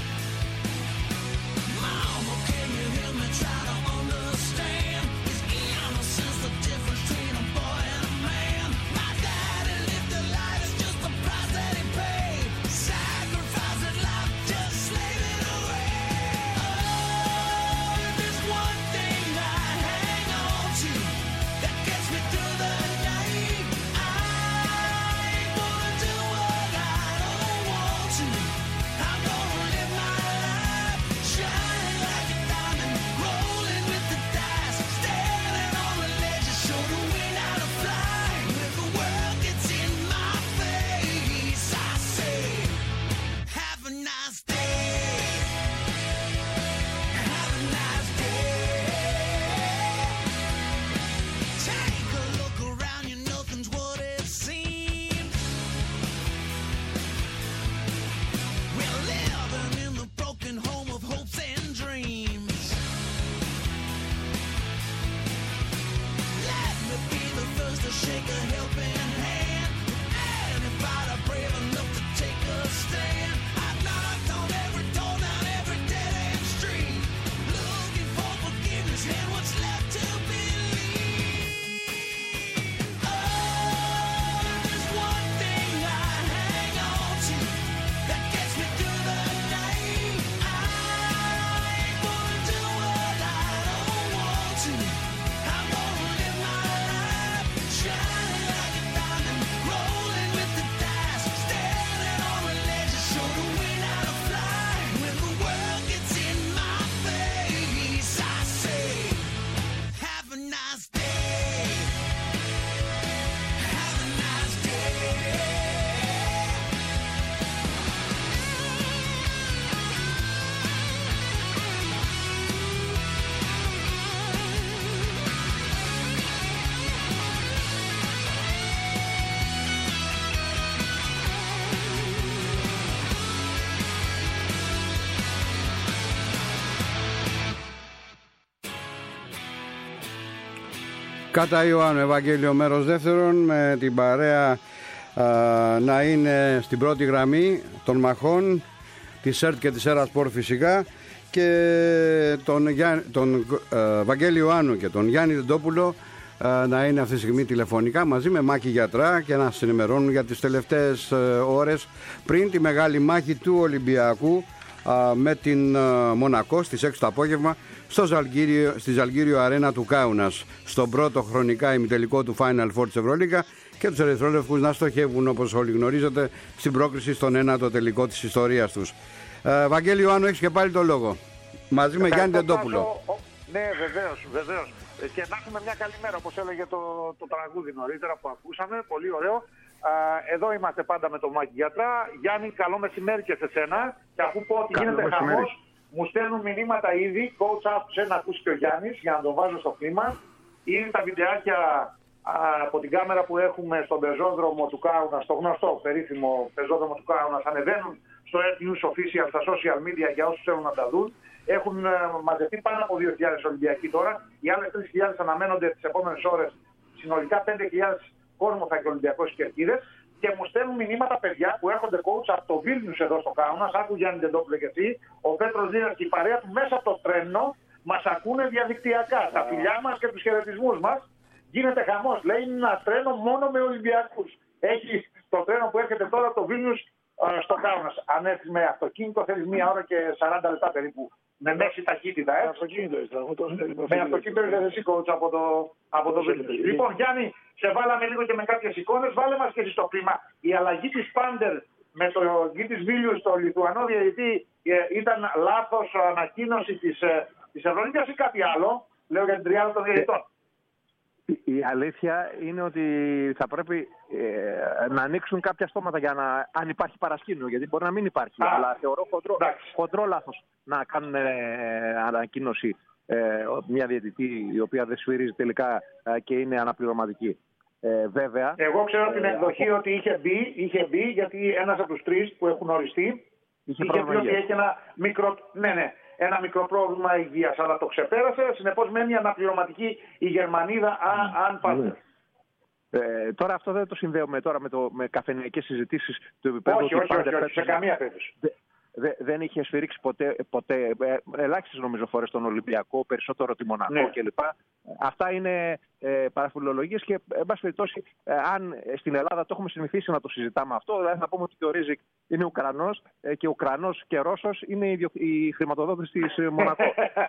Speaker 1: Mama, can you hear me try to understand? It's
Speaker 3: Κατά Ιωάννου Ευαγγέλιο μέρος δεύτερον, με την παρέα να είναι στην πρώτη γραμμή των μαχών της ΕΡΤ και της ΕΡΑΣΠΟΡ φυσικά, και τον Βαγγέλη Ιωάννου και τον Γιάννη Δεντόπουλο να είναι αυτή τη στιγμή τηλεφωνικά μαζί με Μάκη Γιατρά και να συνημερώνουν για τις τελευταίες ώρες πριν τη μεγάλη μάχη του Ολυμπιακού με την Μονακό στις 6 το απόγευμα στη Ζαλγκύριο Αρένα του Κάουνας, στον πρώτο χρονικά ημιτελικό του Final Four της Ευρωλίγκα, και τους ερυθρόλευκους να στοχεύουν, όπως όλοι γνωρίζετε, στην πρόκριση στον ένατο τελικό της ιστορίας τους. Βαγγέλη Ιωάννου, έχεις και πάλι το λόγο μαζί με Γιάννη Δεντόπουλο.
Speaker 4: Ναι, βεβαίως. Και να έχουμε μια καλή μέρα, όπως έλεγε το τραγούδι νωρίτερα που ακούσαμε. Πολύ ωραίο. Εδώ είμαστε πάντα με τον Μάκη Γιατρά. Γιάννη, καλό μεσημέρι και σε σένα. Και αφού πω ότι γίνεται χαμός, μου στέλνουν μηνύματα ήδη. Coach άκουσε να ακούσει και ο Γιάννης για να τον βάζω στο κλίμα. Είναι τα βιντεάκια από την κάμερα που έχουμε στον πεζόδρομο του Κάουνα, στο γνωστό περίφημο πεζόδρομο του Κάουνα. Ανεβαίνουν στο Earth News Official στα social media για όσους θέλουν να τα δουν. Έχουν μαζευτεί πάνω από 2.000 Ολυμπιακοί τώρα. Οι άλλες 3.000 αναμένονται τις επόμενες ώρες. Συνολικά 5.000 κόσμο θα έχει Ολυμπιακός Κερκίδες. Και μου στέλνουν μηνύματα παιδιά που έρχονται coach από το Βίλνιους εδώ στο Κάουνα. Άκου Γιάννη Ντεντόπουλε και εσύ. Ο Πέτρος Δίας και η παρέα του μέσα από το τρένο μας ακούνε διαδικτυακά. Τα φιλιά μας και τους χαιρετισμούς μας. Γίνεται χαμός. Λέει είναι ένα τρένο μόνο με Ολυμπιακούς. Έχει το τρένο που έρχεται τώρα από το Βίλνιους στο Κάουνας. Αν έρθει με αυτοκίνητο θέλει 1 ώρα και 40 λεπτά περίπου. Με μέση ταχύτητα. Με αυτοκίνητο ήρθε εσύ coach από το Βίλνιους. Λοιπόν Γιάννη, σε βάλαμε λίγο και με κάποιες εικόνες. Βάλε μας και εσύ στο κλίμα. Η αλλαγή της Πάντερ με το γη της Βίλνιους στο Λιθουανό διαιτητή ήταν λάθος ανακοίνωση της Ευρωλίγκας ή κάτι άλλο? Λέω για την τριάδα των διαιτητών.
Speaker 6: Η αλήθεια είναι ότι θα πρέπει να ανοίξουν κάποια στόματα για να, αν υπάρχει παρασκήνιο, γιατί μπορεί να μην υπάρχει. Αλλά θεωρώ χοντρό λάθος να κάνουν ανακοίνωση μια διαιτητή η οποία δεν σφυρίζει τελικά και είναι αναπληρωματική. Βέβαια. Εγώ ξέρω την εκδοχή ότι είχε μπει γιατί ένας από τους 3 που έχουν οριστεί είχε πει ότι έχει ένα μικρό. Ναι. Ένα μικρό πρόβλημα υγείας, αλλά το ξεπέρασε. Συνεπώς μένει αναπληρωματική η Γερμανίδα Αν Πάντερ. Τώρα αυτό δεν το συνδέουμε τώρα με καφενειακές συζητήσεις του επίπεδου.
Speaker 4: Όχι, σε καμία περίπτωση.
Speaker 6: Δεν είχε σφυρίξει ποτέ ελάχιστες νομίζω φορές τον Ολυμπιακό, περισσότερο τη Μονακό κλπ. Αυτά είναι παραφιλολογίες και εν πάση περιπτώσει, αν στην Ελλάδα το έχουμε συνηθίσει να το συζητάμε αυτό, δηλαδή θα πούμε ότι ο Ρίζικ είναι Ουκρανός και Ουκρανός και Ρώσος είναι η χρηματοδότηση της Μονακό.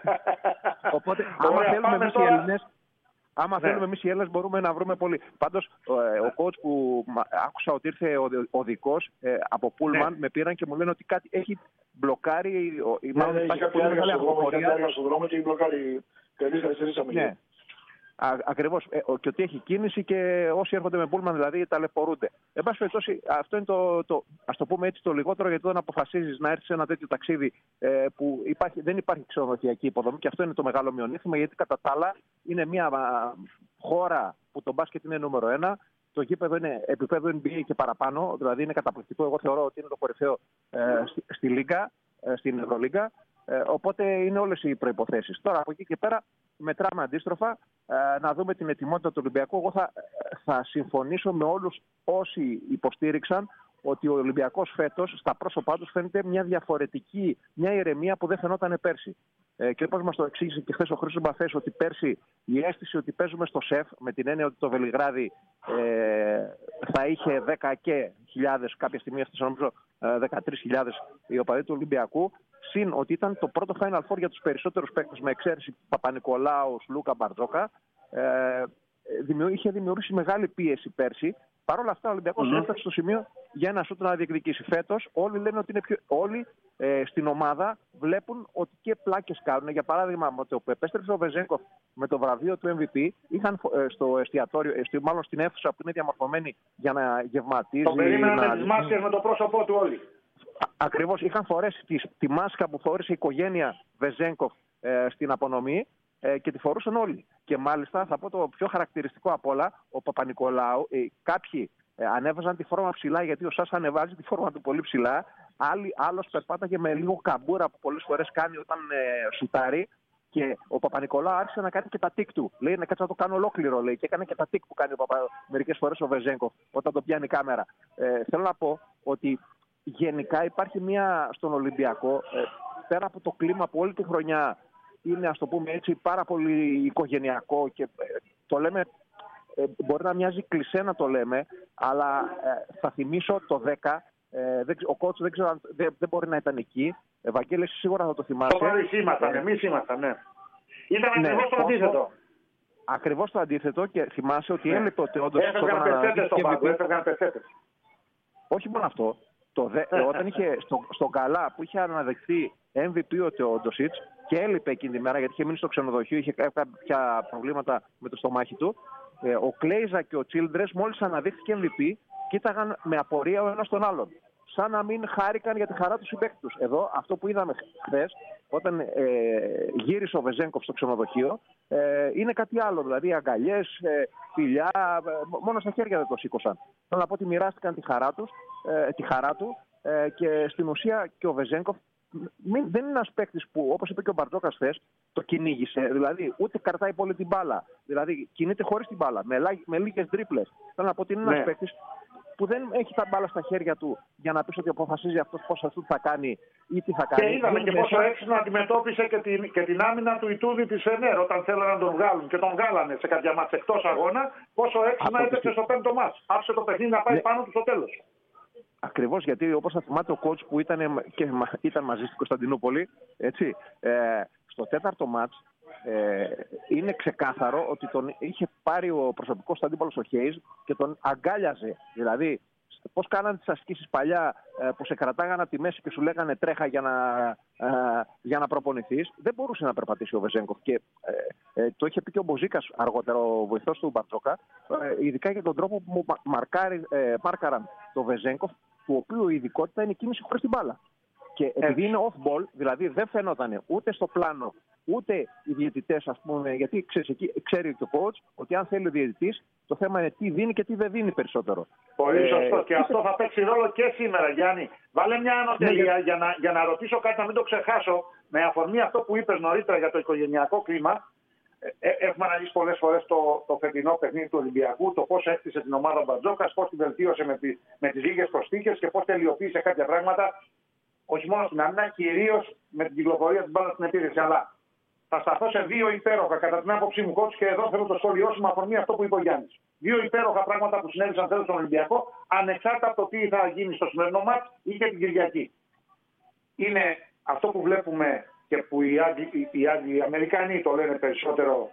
Speaker 6: Οπότε, άμα θέλουμε εμείς οι Έλληνες. Θέλουμε εμείς οι Έλληνες μπορούμε να βρούμε πολύ. Πάντως, ο coach που άκουσα ότι ήρθε ο δικός από Πούλμαν με πήραν και μου λένε ότι κάτι έχει μπλοκάρει.
Speaker 5: Μάλλον υπάρχει πολύ μεγάλη αγχωφορία στον δρόμο και έχει μπλοκάρει καλής αριστερής αμυγή.
Speaker 6: Ακριβώς. Και ότι έχει κίνηση και όσοι έρχονται με Πούλμαν δηλαδή ταλαιπωρούνται. Εν πάση περιπτώσει, αυτό είναι ας το πούμε έτσι, το λιγότερο, γιατί όταν αποφασίζεις να έρθεις σε ένα τέτοιο ταξίδι που δεν υπάρχει ξενοδοχειακή υποδομή, και αυτό είναι το μεγάλο μειονέκτημα, γιατί κατά τα άλλα είναι μια χώρα που το μπάσκετ είναι νούμερο 1. Το γήπεδο είναι επίπεδο NBA και παραπάνω, δηλαδή είναι καταπληκτικό. Εγώ θεωρώ ότι είναι το κορυφαίο στη Λίγκα, στην Ευρωλίγκα. Οπότε είναι όλες οι προϋποθέσεις. Τώρα από εκεί και πέρα μετράμε αντίστροφα να δούμε την ετοιμότητα του Ολυμπιακού. Εγώ θα συμφωνήσω με όλους όσοι υποστήριξαν ότι ο Ολυμπιακός φέτος στα πρόσωπά τους φαίνεται μια διαφορετική, μια ηρεμία που δεν φαινόταν πέρσι. Και όπως μας το εξήγησε και χθες ο Χρήστος Μπαθές, ότι πέρσι η αίσθηση ότι παίζουμε στο ΣΕΦ, με την έννοια ότι το Βελιγράδι θα είχε 10 και χιλιάδες, κάποια στιγμή έφτασαν νομίζω 13.000 οι οπαδοί του Ολυμπιακού, συν ότι ήταν το πρώτο Final Four για τους περισσότερους παίκτες, με εξαίρεση Παπα-Νικολάου, Λούκα, Μπαρτζόκα, είχε δημιουργήσει μεγάλη πίεση πέρσι. Παρ' όλα αυτά, ο Ολυμπιακός έφτασε στο σημείο για ένα σούτ να διεκδικήσει. Φέτος, όλοι λένε ότι είναι όλοι στην ομάδα βλέπουν ότι και πλάκες κάνουν. Για παράδειγμα, με το που επέστρεψε ο Βεζένκοφ με το βραβείο του MVP, είχαν στο εστιατόριο, μάλλον στην αίθουσα που είναι διαμορφωμένη για να γευματίζει.
Speaker 4: Το περίμεναν τις μάσκες με το πρόσωπό του όλοι.
Speaker 6: Ακριβώς, είχαν φορέσει τη μάσκα που φόρησε η οικογένεια Βεζένκοφ στην απονομή. Και τη φορούσαν όλοι. Και μάλιστα θα πω το πιο χαρακτηριστικό απ' όλα, ο Παπα-Νικολάου, κάποιοι ανέβαζαν τη φόρμα ψηλά, γιατί ο Σάς ανεβάζει τη φόρμα του πολύ ψηλά. Άλλος περπάταγε με λίγο καμπούρα που πολλές φορές κάνει όταν σουτάρει, Και ο Παπα-Νικολάου άρχισε να κάνει και τα τικ του. Λέει να κάτσε να το κάνω ολόκληρο, λέει. Και έκανε και τα τικ που κάνει μερικές φορές ο Βεζένκοφ όταν τον πιάνει η κάμερα. Θέλω να πω ότι γενικά υπάρχει στον Ολυμπιακό, πέρα από το κλίμα που όλη τη χρονιά είναι, ας το πούμε έτσι, πάρα πολύ οικογενειακό και το λέμε, μπορεί να μοιάζει κλισέ να το λέμε, αλλά θα θυμίσω το 10. Ο κότσο δεν μπορεί να ήταν εκεί. Ευαγγέλη, σίγουρα θα το θυμάσαι.
Speaker 4: Εμείς ήμασταν, ναι. Ήταν ακριβώς το αντίθετο.
Speaker 6: Ακριβώς το αντίθετο και θυμάσαι ότι έλειπε ο Θεόντος.
Speaker 4: Έφευγαν πετσέτες.
Speaker 6: Όχι μόνο αυτό. Όταν είχε στον Καλά που είχε αναδεχθεί MVP ο Θεόντοσιτς και έλειπε εκείνη τη μέρα γιατί είχε μείνει στο ξενοδοχείο, είχε κάποια προβλήματα με το στομάχι του. Ο Κλέιζα και ο Τσίλντρες μόλις αναδείχθηκε MVP, κοίταγαν με απορία ο ένας τον άλλον. Σαν να μην χάρηκαν για τη χαρά του συμπαίκτη τους. Εδώ, αυτό που είδαμε χθες, όταν γύρισε ο Βεζένκοφ στο ξενοδοχείο, είναι κάτι άλλο. Δηλαδή, αγκαλιές, φιλιά, μόνο στα χέρια δεν το σήκωσαν. Θέλω να πω ότι μοιράστηκαν τη χαρά του και στην ουσία και ο Βεζένκοφ δεν είναι ένας παίκτης που, όπως είπε και ο Μπαρτζόκας χθες, το κυνήγησε. Δηλαδή, ούτε κρατάει πολύ την μπάλα. Δηλαδή, κινείται χωρίς την μπάλα, με λίγες τρίπλες. Θέλω να πω ότι είναι ένας παίκτης που δεν έχει τα μπάλα στα χέρια του για να πει ότι αποφασίζει αυτός πόσα σουτ θα κάνει ή τι θα κάνει.
Speaker 4: Και είδαμε και πόσο έξυπνα αντιμετώπισε και την άμυνα του Ιτούδη της Φενέρ όταν θέλανε να τον βγάλουν και τον βγάλανε σε κάποια μάτς εκτός αγώνα. Πόσο έξυπνα έπαιξε στο 5ο μάτς. Άφησε το παιχνίδι να πάει πάνω του στο τέλος.
Speaker 6: Ακριβώς, γιατί όπως θα θυμάται ο coach που ήταν μαζί στην Κωνσταντινούπολη, έτσι, στο 4ο μάτς είναι ξεκάθαρο ότι τον είχε πάρει ο προσωπικός του αντίπαλος ο Χέις και τον αγκάλιαζε. Δηλαδή, πώς κάνανε τις ασκήσεις παλιά που σε κρατάγανε από τη μέση και σου λέγανε τρέχα για να προπονηθείς, δεν μπορούσε να περπατήσει ο Βεζένκοφ. Και το είχε πει και ο Μποζίκας αργότερα, ο βοηθός του Μπαρτζόκα, ειδικά για τον τρόπο που μάρκαραν το Βεζένκοφ, του οποίου η ειδικότητα είναι η κίνηση χωρίς την μπάλα. Και επειδή είναι off-ball, δηλαδή δεν φαινόταν ούτε στο πλάνο, ούτε οι διαιτητές, ας πούμε, γιατί ξέρει και ο coach ότι αν θέλει ο διαιτητής, το θέμα είναι τι δίνει και τι δεν δίνει περισσότερο.
Speaker 4: Πολύ σωστό. Και αυτό θα παίξει ρόλο και σήμερα, Γιάννη. Βάλε μια ανωτελεία για να ρωτήσω κάτι, να μην το ξεχάσω, με αφορμή αυτό που είπες νωρίτερα για το οικογενειακό κλίμα. Έχουμε αναλύσει πολλές φορές το φετινό παιχνίδι του Ολυμπιακού, το πώς έκτισε την ομάδα Μπαρτζόκας, πώς την βελτίωσε με τις λίγες προσθήκες και πώς τελειοποίησε κάποια πράγματα. Όχι μόνο στην άμυνα, κυρίως με την κυκλοφορία της μπάλας στην επίθεση. Αλλά θα σταθώ σε δύο υπέροχα, κατά την άποψή μου, coach, και εδώ θέλω το σχολιώσω με αφορμή αυτό που είπε ο Γιάννης. Δύο υπέροχα πράγματα που συνέβησαν φέτος στον Ολυμπιακό, ανεξάρτητα από το τι θα γίνει στο σημερινό μάτς ή και την Κυριακή. Είναι αυτό που βλέπουμε και που οι Αμερικανοί το λένε περισσότερο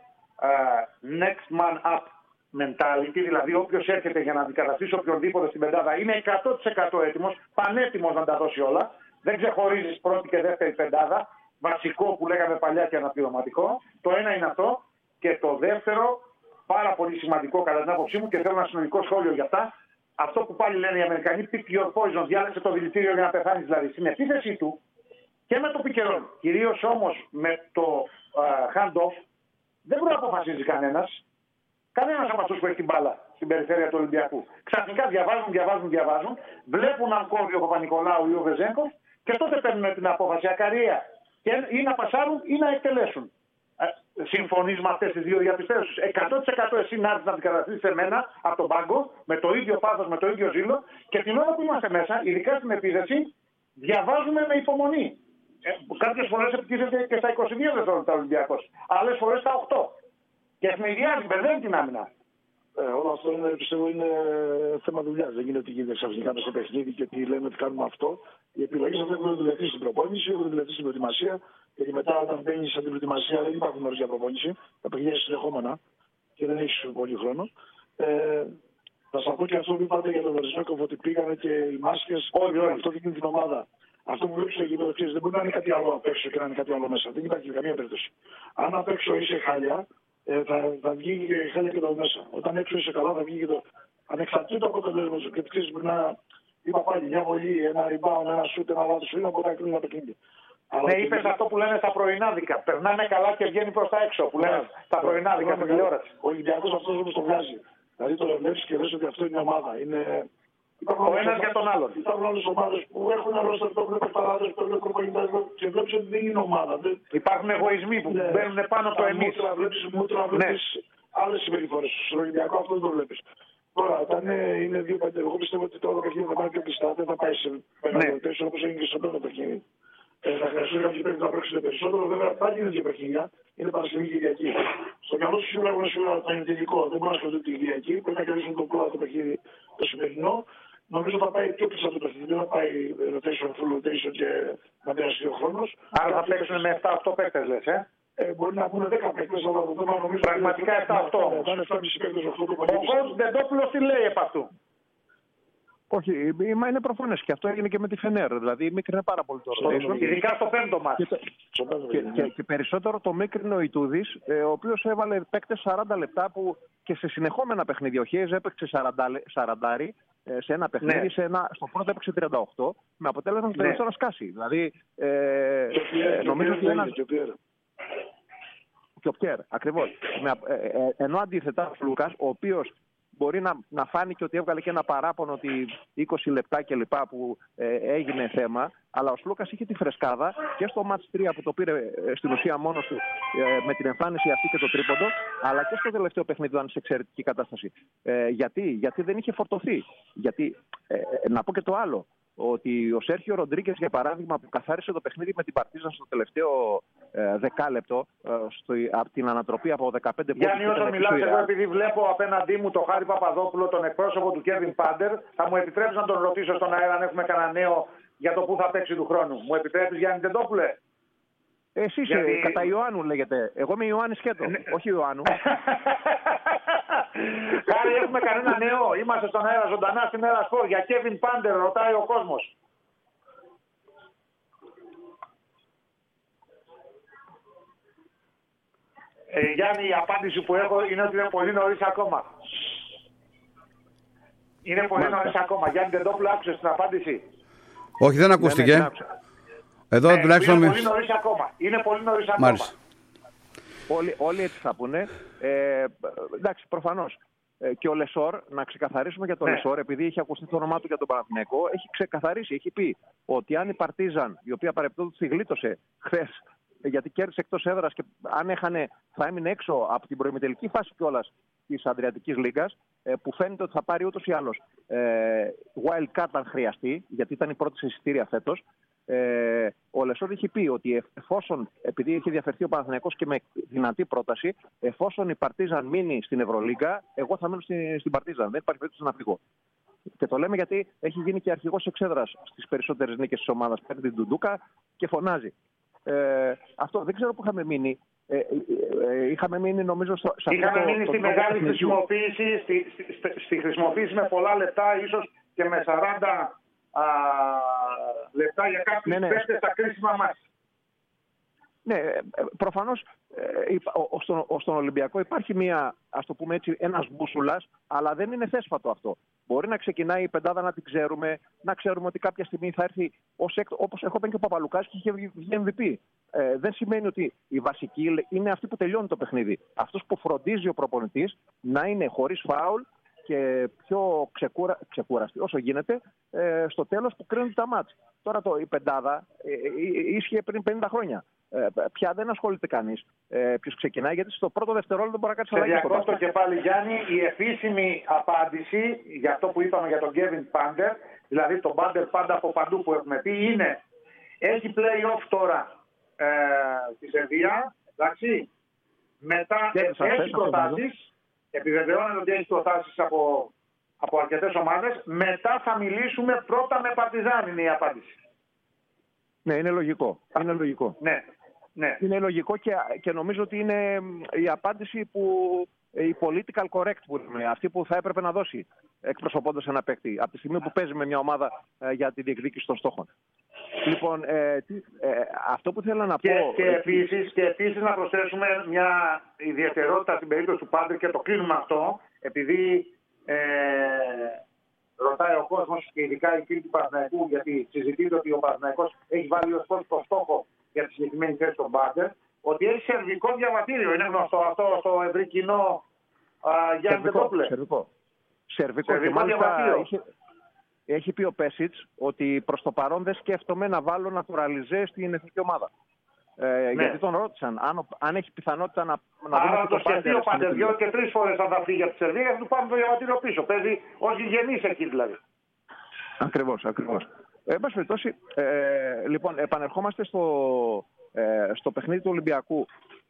Speaker 4: next man up mentality, δηλαδή όποιος έρχεται για να αντικαταστήσει οποιονδήποτε στην πεντάδα είναι 100% έτοιμος, πανέτοιμος να τα δώσει όλα. Δεν ξεχωρίζεις πρώτη και δεύτερη πεντάδα, βασικό που λέγαμε παλιά και αναπληρωματικό. Το ένα είναι αυτό. Και το δεύτερο, πάρα πολύ σημαντικό κατά την άποψή μου και θέλω ένα συνολικό σχόλιο για αυτά. Αυτό που πάλι λένε οι Αμερικανοί, pick your poison, διάλεξε το δηλητήριο για να πεθάνεις. Δηλαδή στην επίθεσή του και με το pick-and-roll, κυρίως όμως με το hand-off, δεν μπορεί να αποφασίζει κανένας. Κανένας από αυτούς που έχει την μπάλα στην περιφέρεια του Ολυμπιακού. Ξαφνικά διαβάζουν, βλέπουν αν κόβει ο Παπα-Νικολάου ή ο Βεζένκοφ και τότε παίρνουν την απόφαση ακαρία ή να πασάρουν ή να εκτελέσουν. Συμφωνείς με αυτές τις δύο διαπιστώσεις? 100% εσύ να έρθεις να αντικαταστήσεις σε μένα από τον πάγκο με το ίδιο πάθος, με το ίδιο ζήλο και την ώρα που είμαστε μέσα, ειδικά στην επίθεση, διαβάζουμε με υπομονή. Κάποιες φορές επιτίθεται και στα 22 δευτερόλεπτα ο Ολυμπιακός, άλλες φορές στα 8. Και ευνηδιάζει, μπερδεύει την άμυνα.
Speaker 5: Όλο αυτό πιστεύω είναι θέμα δουλειάς. Δεν είναι ότι γίνεται ξαφνικά μέσα στο παιχνίδι και ότι λέμε ότι κάνουμε αυτό. Οι επιλογές αυτές έχουν δουλευτεί στην προπόνηση, έχουν δουλευτεί στην προετοιμασία. Γιατί μετά, όταν μπαίνει στην προετοιμασία, δεν υπάρχουν ώρες για προπόνηση. Τα παιχνίδια είναι συνεχόμενα και δεν έχει πολύ χρόνο. Θα σα πω και αυτό που είπατε για τον Βεζένκοφ, ότι πήγανε και οι μάσκες. Όχι, αυτό δείχνει την ομάδα. Αυτό που βλέπει στο γήπεδο, δεν μπορεί να είναι κάτι άλλο απ' έξω και να είναι κάτι άλλο μέσα. Δεν υπάρχει καμία περίπτωση. Αν απ' έξω είσαι χάλια, θα βγει και χάλια και το μέσα. Όταν έξω είσαι καλά, θα βγει και το. Ανεξαρτήτως από το αποτέλεσμα και ξέρει, μπορεί να. Είπα πάλι μια βολή, ένα rebound, ένα shoot, ένα λάθος σου, μπορεί να κρίνει ένα παιχνίδι.
Speaker 4: Ναι, είπες αυτό που λένε στα πρωινάδικα. Περνάνε καλά και βγαίνει προς τα έξω. Που λένε στα πρωινάδικα στην τηλεόραση.
Speaker 5: Ο Ολυμπιακός αυτός όμως το βγάζει. Δηλαδή το βλέπει και λες ότι αυτό είναι ομάδα.
Speaker 4: Ο ένας για τον άλλον.
Speaker 5: Υπάρχουν άλλες ομάδες που έχουν αρρώστια, που έχουν πεπαράδες, που έχουν προπονητές και βλέπεις ότι δεν είναι ομάδα.
Speaker 4: Υπάρχουν εγωισμοί που μπαίνουν πάνω από το εμείς.
Speaker 5: Μούτρα βλέπεις άλλες συμπεριφορές. Στον Ολυμπιακό αυτό δεν το βλέπεις. Τώρα, όταν είναι 2-5, εγώ πιστεύω ότι το παιχνίδι θα πάει πιο κλειστά, δεν θα πάει σε πέντε όπως έγινε και στο πρώτο παιχνίδι. Θα χρειαστούν κάποιοι παίκτες να πρόξουν περισσότερο. Βέβαια, θα γίνει δύο παιχνίδια. Είναι Παρασκευή και Κυριακή. Στο μυαλό σου σίγουρα έχουν σίγουρα θα είναι τελικό. Δεν μπορούν να σκοτώσουν την Κυριακή. Πρέπει να κερδίσουν το πρώτο παιχνίδι το σημερινό. Νομίζω θα πάει πιο πίσω από το παιχνίδι. Δεν θα πάει rotation, full rotation και να περάσει ο χρόνος.
Speaker 4: Άρα θα παίξουν με 7-8 παίκτες, λες,
Speaker 5: Μπορεί να πούνε 10 παίκτες, αλλά το θέμα νομίζω.
Speaker 4: Πραγματικά 7-8.
Speaker 5: Θα είναι 7,5 παίκτες αυτό το
Speaker 4: Ο Κόντς Ντεντόπουλος τι λέει επ' αυτού?
Speaker 6: Όχι, μα είναι προφανές και αυτό έγινε και με τη Φενέρ. Δηλαδή μίκρινε πάρα πολύ το rotation.
Speaker 4: Ειδικά στο πέμπτο μας.
Speaker 6: Και περισσότερο το μίκρινε ο Ιτούδης, ο οποίος έβαλε παίκτες 40 λεπτά που και σε συνεχόμενα παιχνίδια. Ο Χέιζ έπαιξε 40 σε ένα παιχνίδι, στο πρώτο έπαιξε 38, με αποτέλεσμα στο τελευταίο να σκάσει. Δηλαδή, νομίζω ότι ένας... Και ο Πτέρ, ακριβώς. Ενώ αντίθετα ο Φλούκας, ο οποίος μπορεί να φάνηκε ότι έβγαλε και ένα παράπονο ότι 20 λεπτά κλπ. Που έγινε θέμα, αλλά ο Σλούκας είχε τη φρεσκάδα και στο μάτς 3 που το πήρε στην ουσία μόνος του με την εμφάνιση αυτή και το τρίποντο, αλλά και στο τελευταίο παιχνίδι ήταν σε εξαιρετική κατάσταση. Γιατί δεν είχε φορτωθεί. Γιατί, να πω και το άλλο, ότι ο Σέρχιο Ροντρίγκες, για παράδειγμα, που καθάρισε το παιχνίδι με την Παρτίζαν στο τελευταίο δεκάλεπτο, από την ανατροπή από 15 πόντους.
Speaker 4: Γιάννη, όσο μιλάς, εγώ επειδή βλέπω απέναντί μου τον Χάρη Παπαδόπουλο, τον εκπρόσωπο του Κέβιν Πάντερ, θα μου επιτρέψει να τον ρωτήσω στον αέρα αν έχουμε κανένα νέο για το πού θα παίξει του χρόνου. Μου επιτρέπεις, Γιάννη Ντεντόπουλε?
Speaker 6: Εσείς κατά Ιωάννου λέγεται. Εγώ είμαι Ιωάννη Σκέτο, όχι Ιωάννου.
Speaker 4: Χάρη, έχουμε κανένα νέο? Είμαστε στον αέρα ζωντανά στην Έρα Σπορ. Για Κέβιν Πάντερ ρωτάει ο κόσμος. Γιάννη, η απάντηση που έχω είναι ότι είναι πολύ νωρίς ακόμα. Είναι πολύ νωρίς ακόμα. Γιάννη Ντεντόπουλο, άκουσες την απάντηση?
Speaker 3: Όχι, δεν ακούστηκε. Εδώ τουλάχιστον.
Speaker 4: Είναι πολύ νωρίς ακόμα. Είναι πολύ νωρίς ακόμα.
Speaker 3: Μάλιστα.
Speaker 6: Όλοι έτσι θα πούνε. Εντάξει, προφανώς. Και ο Λεσόρ, να ξεκαθαρίσουμε για τον Λεσόρ, επειδή έχει ακουστεί το όνομά του για τον Παναθηναϊκό, έχει ξεκαθαρίσει, έχει πει ότι αν η Παρτίζαν, η οποία παρεπτόντως τη γλίτωσε χθες, γιατί κέρδισε εκτός έδρας και αν έχανε θα έμεινε έξω από την προημιτελική φάση κιόλας της Αδριατικής Λίγκας, που φαίνεται ότι θα πάρει ούτως ή άλλως wild card αν χρειαστεί, γιατί ήταν η πρώτη σε εισιτήρια φέτος. Ο Λεσόρ είχε πει ότι εφόσον, επειδή είχε διαφερθεί ο Παναθηναϊκός και με δυνατή πρόταση, εφόσον η Παρτίζαν μείνει στην Ευρωλίγκα, εγώ θα μείνω στην Παρτίζαν. Δεν υπάρχει περίπτωση να φύγω. Και το λέμε γιατί έχει γίνει και αρχηγός εξέδρας στις περισσότερες νίκες της ομάδας. Παίρνει την Ντουντούκα και φωνάζει. Αυτό δεν ξέρω που είχαμε μείνει. Είχαμε μείνει νομίζω
Speaker 4: είχαμε μείνει στη μεγάλη χρησιμοποίηση, στη χρησιμοποίηση με πολλά λεπτά, ίσως και με 40 λεπτά για κάποιους παίκτες στα κρίσιμα μάτς.
Speaker 6: Ναι, προφανώς στον Ολυμπιακό υπάρχει μια, ας το πούμε έτσι, ένας μπούσουλας, αλλά δεν είναι θέσφατο αυτό. Μπορεί να ξεκινάει η πεντάδα να την ξέρουμε, να ξέρουμε ότι κάποια στιγμή θα έρθει, όπως έχω πει και ο Παπαλουκάς και είχε βγει MVP. Δεν σημαίνει ότι η βασική είναι αυτή που τελειώνει το παιχνίδι. Αυτός που φροντίζει ο προπονητής να είναι χωρίς φάουλ και πιο ξεκούραστη όσο γίνεται στο τέλος που κρίνουν τα μάτς. Τώρα η πεντάδα ίσχυε πριν 50 χρόνια. Πια δεν ασχολείται κανείς ποιος ξεκινάει, γιατί στο πρώτο δευτερόλεπτο μπορεί να κάτσει αλλαγή.
Speaker 4: Σε διακόπτω και πάλι, Γιάννη, η επίσημη απάντηση για αυτό που είπαμε για τον Κέβιν Πάντερ, δηλαδή τον Πάντερ πάντα από παντού που έχουμε πει, είναι έχει play-off τώρα στη Σερβία, εντάξει, μετά έχει προτάσεις, επιβεβαιώνεται ότι έχει προτάσεις από αρκετές ομάδες, μετά θα μιλήσουμε πρώτα με Παρτιζάν, είναι η απάντηση.
Speaker 6: Ναι, είναι λογικό. Είναι λογικό.
Speaker 4: Ναι.
Speaker 6: Είναι λογικό και νομίζω ότι είναι η απάντηση που η political correct που λέμε, αυτή που θα έπρεπε να δώσει εκπροσωπώντας ένα παίκτη από τη στιγμή που παίζει με μια ομάδα για τη διεκδίκηση των στόχων. Λοιπόν, αυτό που θέλω να πω...
Speaker 4: Και επίσης να προσθέσουμε μια ιδιαιτερότητα στην περίπτωση του Πάντρη και το κλείνουμε αυτό, επειδή ρωτάει ο κόσμος και ειδικά η φίλη του Παναθηναϊκού, γιατί συζητείται ότι ο Παναθηναϊκός έχει βάλει ως πρώτο στόχο για τη συγκεκριμένη θέση των Πάντερ, ότι έχει σερβικό διαβατήριο. Είναι γνωστό αυτό στο ευρύ κοινό, Γιάννη Ντεντόπουλε?
Speaker 6: Σερβικό διαβατήριο. έχει πει ο Πέσιτς ότι προς το παρόν δεν σκέφτομαι να βάλω νατουραλιζέ στην εθνική ομάδα. Γιατί τον ρώτησαν αν έχει πιθανότητα να
Speaker 4: άρα να το σκεφτεί ο Πάντερ 2 και 3 φορές θα τα φύγει από τη Σερβία και του πάμε το διαβατήριο πίσω. Παίζει ως γηγενής εκεί δηλαδή.
Speaker 6: Ακριβώς. Εν πάση περιπτώσει, λοιπόν, επανερχόμαστε στο παιχνίδι του Ολυμπιακού.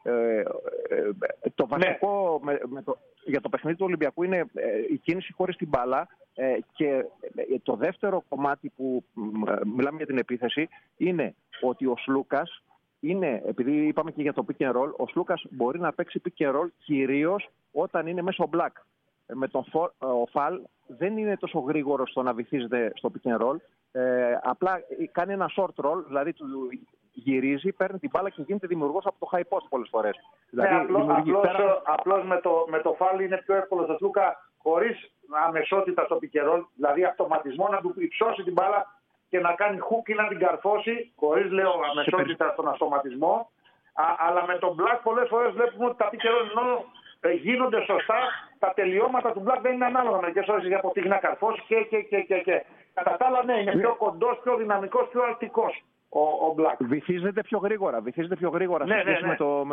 Speaker 6: Το βασικό για το παιχνίδι του Ολυμπιακού είναι η κίνηση χωρίς την μπάλα, και το δεύτερο κομμάτι που μιλάμε για την επίθεση είναι ότι ο Σλούκας είναι, επειδή είπαμε και για το pick and roll, ο Σλούκας μπορεί να παίξει pick and roll κυρίως όταν είναι μέσω black. Με τον ο Φαλ δεν είναι τόσο γρήγορο στο να βυθίζεται στο pick and roll. Απλά κάνει ένα short roll, δηλαδή του γυρίζει, παίρνει την μπάλα και γίνεται δημιουργός από το high post πολλές φορές. Δηλαδή,
Speaker 4: απλώς με το Φαλ είναι πιο εύκολο στο Σλούκα χωρίς αμεσότητα στο pick and roll, δηλαδή αυτοματισμό να του υψώσει την μπάλα και να κάνει hook ή να την καρφώσει, χωρίς λέω αμεσότητα στον αυτοματισμό. Αλλά με τον Black πολλές φορές βλέπουμε ότι τα pick and roll ενώ γίνονται σωστά, τα τελειώματα του Black δεν είναι ανάλογα. Μερικές φορές έχει αποτύχει να καρφώσει και. Κατά τα άλλα, ναι, είναι πιο κοντός, πιο δυναμικός, πιο αλτικός ο Black.
Speaker 6: Βυθίζεται πιο γρήγορα σε σχέση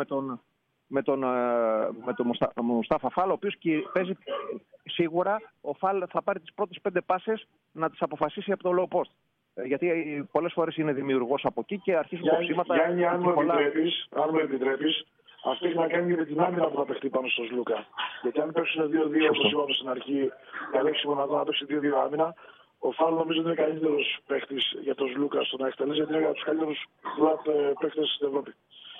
Speaker 6: με τον Μουστάφα Φαλ, ο οποίος παίζει σίγουρα. Ο Φαλ θα πάρει τις πρώτες 5 πάσες να τις αποφασίσει από το low post. Γιατί πολλές φορές είναι δημιουργός από εκεί και αρχίζουν κοψίματα.
Speaker 5: Γιάννη, αν μου επιτρέπεις, αυτό έχει να κάνει με την άμυνα που θα παιχτεί πάνω στο Σλούκα. Γιατί αν παίξουν 2-2, όπως είπαμε στην αρχή, διαλέξει μοναδό να παίξει 2-2 άμυνα, ο Φαλ νομίζω ότι είναι καλύτερος παίχτης για τον Σλούκα στο να εκτελέσει, γιατί είναι για τους καλύτερους παίχτες στην Ευρώπη.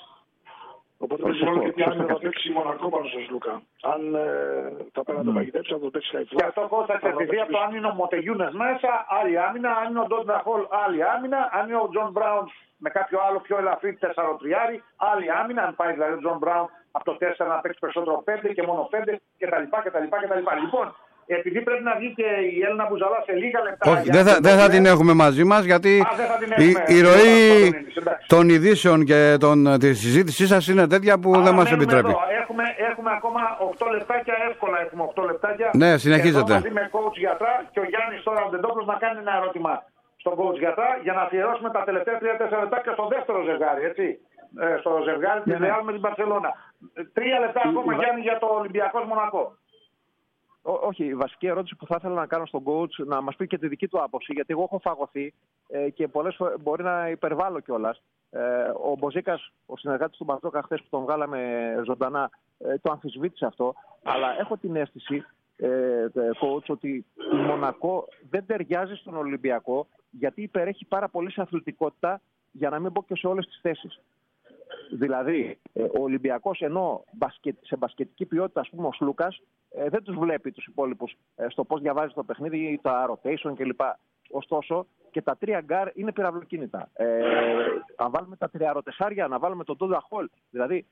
Speaker 5: Οπότε δεν ξέρω γιατί αν θα παίξει Μονακό πάνω στο Σλούκα. Αν θα πρέπει να το παγιδέψει, θα το παίξει χαϊφλά.
Speaker 4: Και αυτό κόσταξε επειδή από το αν είναι ο Μοτεγιούνες μέσα, άλλη άμυνα, αν είναι ο Ντόντα Χολ, άλλη άμυνα, αν είναι ο Τζον Μπράουν με κάποιο άλλο πιο ελαφρύ 4-3, άλλη άμυνα, αν πάει δηλαδή ο Τζον Μπράουν από το 4 να παίξει περισσότερο 5 και μόνο 5 κτλ. Λοιπόν, επειδή πρέπει να βγει και η Έλληνα Μπουζαλά σε λίγα λεπτά.
Speaker 3: Όχι, δεν θα την έχουμε μαζί μας, γιατί η ροή των ειδήσεων και της συζήτησής σας είναι τέτοια που δεν μας επιτρέπει.
Speaker 4: Έχουμε ακόμα 8 λεπτάκια, εύκολα έχουμε 8 λεπτάκια.
Speaker 3: Ναι, συνεχίζετε.
Speaker 4: Μαζί με coach γιατρά και ο Γιάννης τώρα ο Ντεντόπουλος να κάνει ένα ερώτημα στον coach γιατρά για να αφιερώσουμε τα τελευταία 3-4 λεπτάκια στο δεύτερο ζευγάρι, έτσι. Στο ζευγάρι της Ρεάλ με την Μπαρσελόνα. 3 λεπτά ακόμα, Γιάννη, για το Ολυμπιακός Μονακό.
Speaker 6: Όχι, η βασική ερώτηση που θα ήθελα να κάνω στον coach να μας πει και τη δική του άποψη, γιατί εγώ έχω φαγωθεί και πολλές φορές μπορεί να υπερβάλλω κιόλας. Ο Μποζίκας, ο συνεργάτης του Μπαρτζόκα, χθες που τον βγάλαμε ζωντανά, το αμφισβήτησε αυτό. Αλλά έχω την αίσθηση, coach, ότι η Μονακό δεν ταιριάζει στον Ολυμπιακό, γιατί υπερέχει πάρα πολύ σε αθλητικότητα, για να μην πω και σε όλες τις θέσεις. Δηλαδή, ο Ολυμπιακός, ενώ σε μπασκετική ποιότητα, ας πούμε, ο Σλούκας δεν τους βλέπει τους υπόλοιπους στο πώς διαβάζει το παιχνίδι, τα rotation κλπ. Ωστόσο, και τα 3 γκάρ είναι πυραυλοκίνητα. Αν βάλουμε τα 3 ρωτεσάρια, να βάλουμε τον Ντόντα Χολ. Δηλαδή,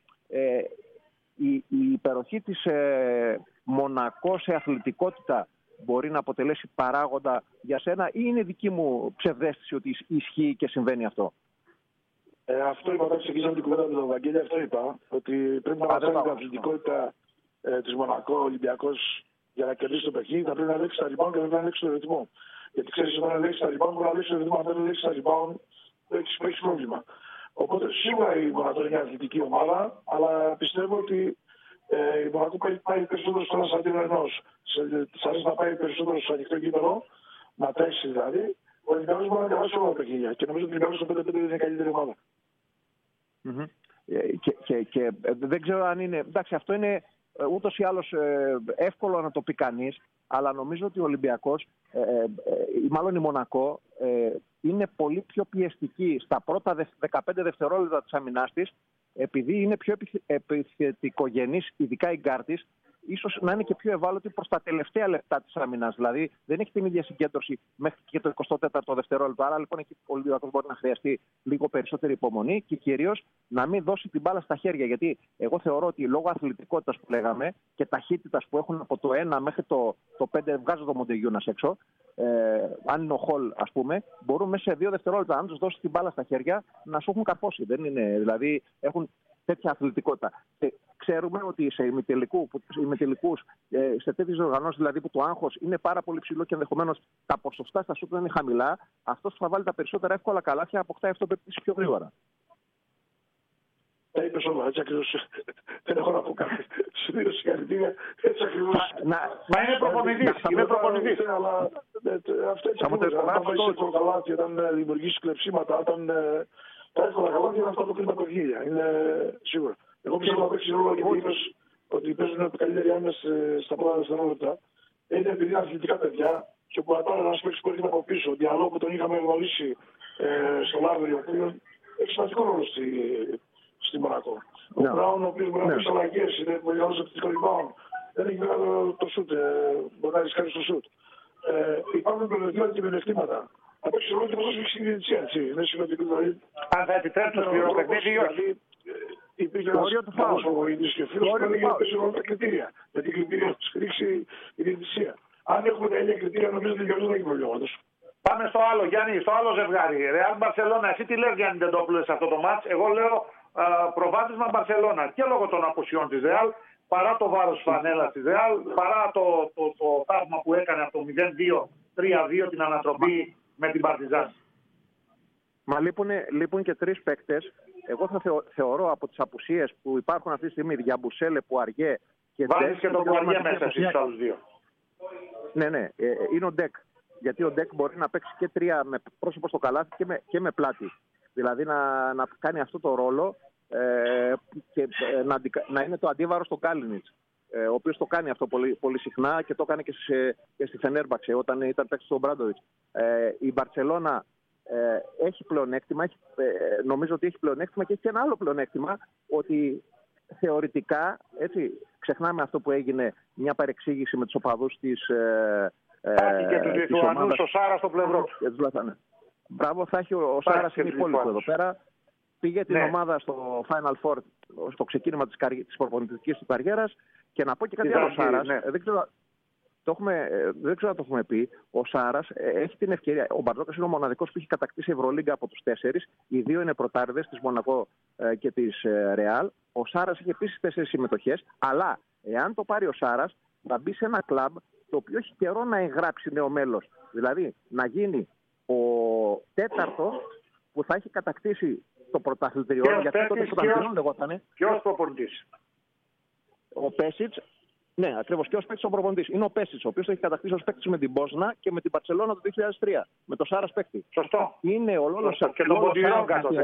Speaker 6: η υπεροχή της Μονακό σε αθλητικότητα μπορεί να αποτελέσει παράγοντα για σένα, ή είναι δική μου ψευδαίσθηση ότι ισχύει και συμβαίνει αυτό?
Speaker 5: Αυτό είπα όταν ξεκίνησαμε την κουβέντα με τον Βαγγέλη, αυτό είπα. Ότι πρέπει να μαθαίνει την αθλητικότητα της Μονακό ο Ολυμπιακός για να κερδίσει το παιχνίδι. Θα πρέπει να λέξει τα rebound και πρέπει να λέξει το ρυθμό. Γιατί ξέρεις, όταν λέξει τα rebound, μπορεί να λέξει το ρυθμό. Αν δεν λέξει τα rebound, έχει πρόβλημα. Οπότε σίγουρα η Μονακό είναι μια αθλητική ομάδα, αλλά πιστεύω ότι η Μονακό πάει περισσότερο στο ένα σαντίνο ενός. Της αρέσει να πάει περισσότερο στο ανοιχτό κύπελο, να τρέξει δηλαδή. Ο Ολυμπιακός μπορεί να διαβάσει όλα τα παιχνίδια. Και νομίζω ότι ο Ολυμπιακός στο 5-5 είναι η καλύτερη ομάδα.
Speaker 6: Και δεν ξέρω αν είναι. Εντάξει, αυτό είναι ούτως ή άλλως εύκολο να το πει κανείς, αλλά νομίζω ότι ο Ολυμπιακός, ή μάλλον η Μονακό, είναι πολύ πιο πιεστική στα πρώτα 15 δευτερόλεπτα της αμυνάς της, επειδή είναι πιο επιθετικογενής, ειδικά η γκάρ της, ίσως να είναι και πιο ευάλωτη προς τα τελευταία λεπτά της άμυνας. Δηλαδή δεν έχει την ίδια συγκέντρωση μέχρι και το 24ο δευτερόλεπτο. Άρα λοιπόν εκεί ο Ολυμπιακός μπορεί να χρειαστεί λίγο περισσότερη υπομονή και κυρίως να μην δώσει την μπάλα στα χέρια. Γιατί εγώ θεωρώ ότι λόγω αθλητικότητας που λέγαμε και ταχύτητας που έχουν από το 1 μέχρι το 5, βγάζω το Μοντεγιούνας έξω, αν είναι ο Χολ, ας πούμε, μπορούν μέσα σε 2 δευτερόλεπτα, αν τους δώσει την μπάλα στα χέρια, να σου έχουν καρφώσει. Δεν είναι, δηλαδή έχουν τέτοια αθλητικότητα. Ξέρουμε ότι σε ημιτελικούς, σε τέτοιες οργανώσεις δηλαδή που το άγχος είναι πάρα πολύ ψηλό και ενδεχομένως τα ποσοστά στα σούτ είναι χαμηλά, αυτός που θα βάλει τα περισσότερα εύκολα καλάθια αποκτάει αυτοπεποίθηση πιο γρήγορα.
Speaker 5: Τα είπες όλα, έτσι ακριβώς. Δεν έχω να πω κάτι. Συνήθως συγχαρητήρια, έτσι ακριβώς.
Speaker 4: Μα είναι προπονητής. Είναι προπονητής.
Speaker 5: Αλλά αυτό έτσι ακριβώς. Αν θα είσαι εύκολα καλάθια, όταν δημιουργήσεις κλεψίματα, όταν τα εύκολα καλάθια είναι αυτά που κρίνουν τα παιχνίδια. Είναι σίγουρα. Εγώ πιστεύω να παίξει ρόλο γιατί είπες ότι παίζουν καλύτεροι άμυνες στα πρώτα δευτερόλεπτα. Είναι επειδή είναι αθλητικά παιδιά και που απάρε να παίξει πολύ από πίσω. Ο Διαλό που τον είχαμε γνωρίσει στο Λάβριο, ο οποίος έχει σημαντικό ρόλο στη Μονακό. Ο Μπράουν, ο οποίος μπορεί να πει αλλαγές, είναι πολύ καλός επιθετικό rebound. Δεν έχει μεγάλο το σουτ, μπορεί να ρισκάρει στο σουτ. Υπάρχουν πλεονεκτήματα και μειονεκτήματα. Θα παίξει ρόλο και πώς έχει στην διαιτησία, έτσι. Είναι σημαντικό δηλαδή.
Speaker 4: Αν θα επιτρέψει το σκληρό παιχνίδι ή όχι.
Speaker 5: Υπήρχε ένας καλός προπονητής και φίλος που έλεγε να παίζει ρόλο τα κριτήρια. Γιατί κριτήρια θα στηρίξει η διαιτησία. Αν έχουμε τα ίδια κριτήρια, νομίζω ότι δεν έχει προβλήματος.
Speaker 4: Πάμε στο άλλο, Γιάννη, στο άλλο ζευγάρι. Ρεάλ Μπαρσελόνα, εσύ τι λες, Γιάννη Ντεντόπουλε, σε αυτό το μάτς? Εγώ λέω προβάδισμα Μπαρσελόνα και λόγω των απουσιών της Ρεάλ, παρά το βάρος της φανέλας της Ρεάλ, παρά το θαύμα που έκανε από το 0-2-3-2 την ανατροπή με την Παρτιζάν.
Speaker 6: Μα λείπουν και τρεις παίκτες. Εγώ θα θεωρώ από τις απουσίες που υπάρχουν αυτή τη στιγμή, Διαμπουσέλε, Πουαριέ και Ντεκ.
Speaker 4: Βάζεις και τον Πουαριέ μέσα στους άλλους δύο.
Speaker 6: Ναι, είναι ο Ντεκ. Γιατί ο Ντεκ μπορεί να παίξει και τρία με πρόσωπο στο καλάθι και με πλάτη. Δηλαδή να κάνει αυτό το ρόλο και να είναι το αντίβαρο στον Κάλινιτς, ο οποίος το κάνει αυτό πολύ, πολύ συχνά και το έκανε και στη Φενέρμπαξε όταν ήταν παίκτης του Μπράντοβιτς. Η Μπαρσελόνα έχει πλεονέκτημα, νομίζω ότι έχει πλεονέκτημα και έχει και ένα άλλο πλεονέκτημα, ότι θεωρητικά, έτσι, ξεχνάμε αυτό που έγινε, μια παρεξήγηση με τους οπαδούς της
Speaker 4: και τους Λιθουανούς, ο Σάρα στο πλευρό του.
Speaker 6: Μπράβο, θα έχει ο Σάρας είναι υπόλοιπο εδώ πέρα. Πήγε την ομάδα στο Final Four, στο ξεκίνημα της προπονητικής του καριέρας και να πω και κάτι άλλο, Σάρας. Δεν ξέρω αν το έχουμε πει. Ο Σάρας έχει την ευκαιρία. Ο Μπαρτζόκας είναι ο μοναδικός που έχει κατακτήσει Ευρωλίγκα από τους 4. Οι δύο είναι πρωτάριδες, της Μονακό και της Ρεάλ. Ο Σάρας έχει επίσης 4 συμμετοχές. Αλλά εάν το πάρει ο Σάρας, θα μπει σε ένα κλαμπ το οποίο έχει καιρό να εγγράψει νέο μέλος. Δηλαδή να γίνει ο τέταρτος που θα έχει κατακτήσει το πρωταθλητριό. Γιατί τότε πρωταθλητριό λεγότανε.
Speaker 4: Ποιος προπονητής?
Speaker 6: Ο Πέσιτς. Ναι, ακριβώς. Και ως παίκτης ο προπονητής. Είναι ο Πέσιτς, ο οποίος το έχει κατακτήσει ως παίκτης με την Μπόσνα και με την Μπαρσελόνα το 2003. Με το Σάρας παίκτη.
Speaker 4: Σωστό.
Speaker 6: Είναι ο Λόλο Σάινθ.
Speaker 4: Και τον Ποντιρόγκα τότε.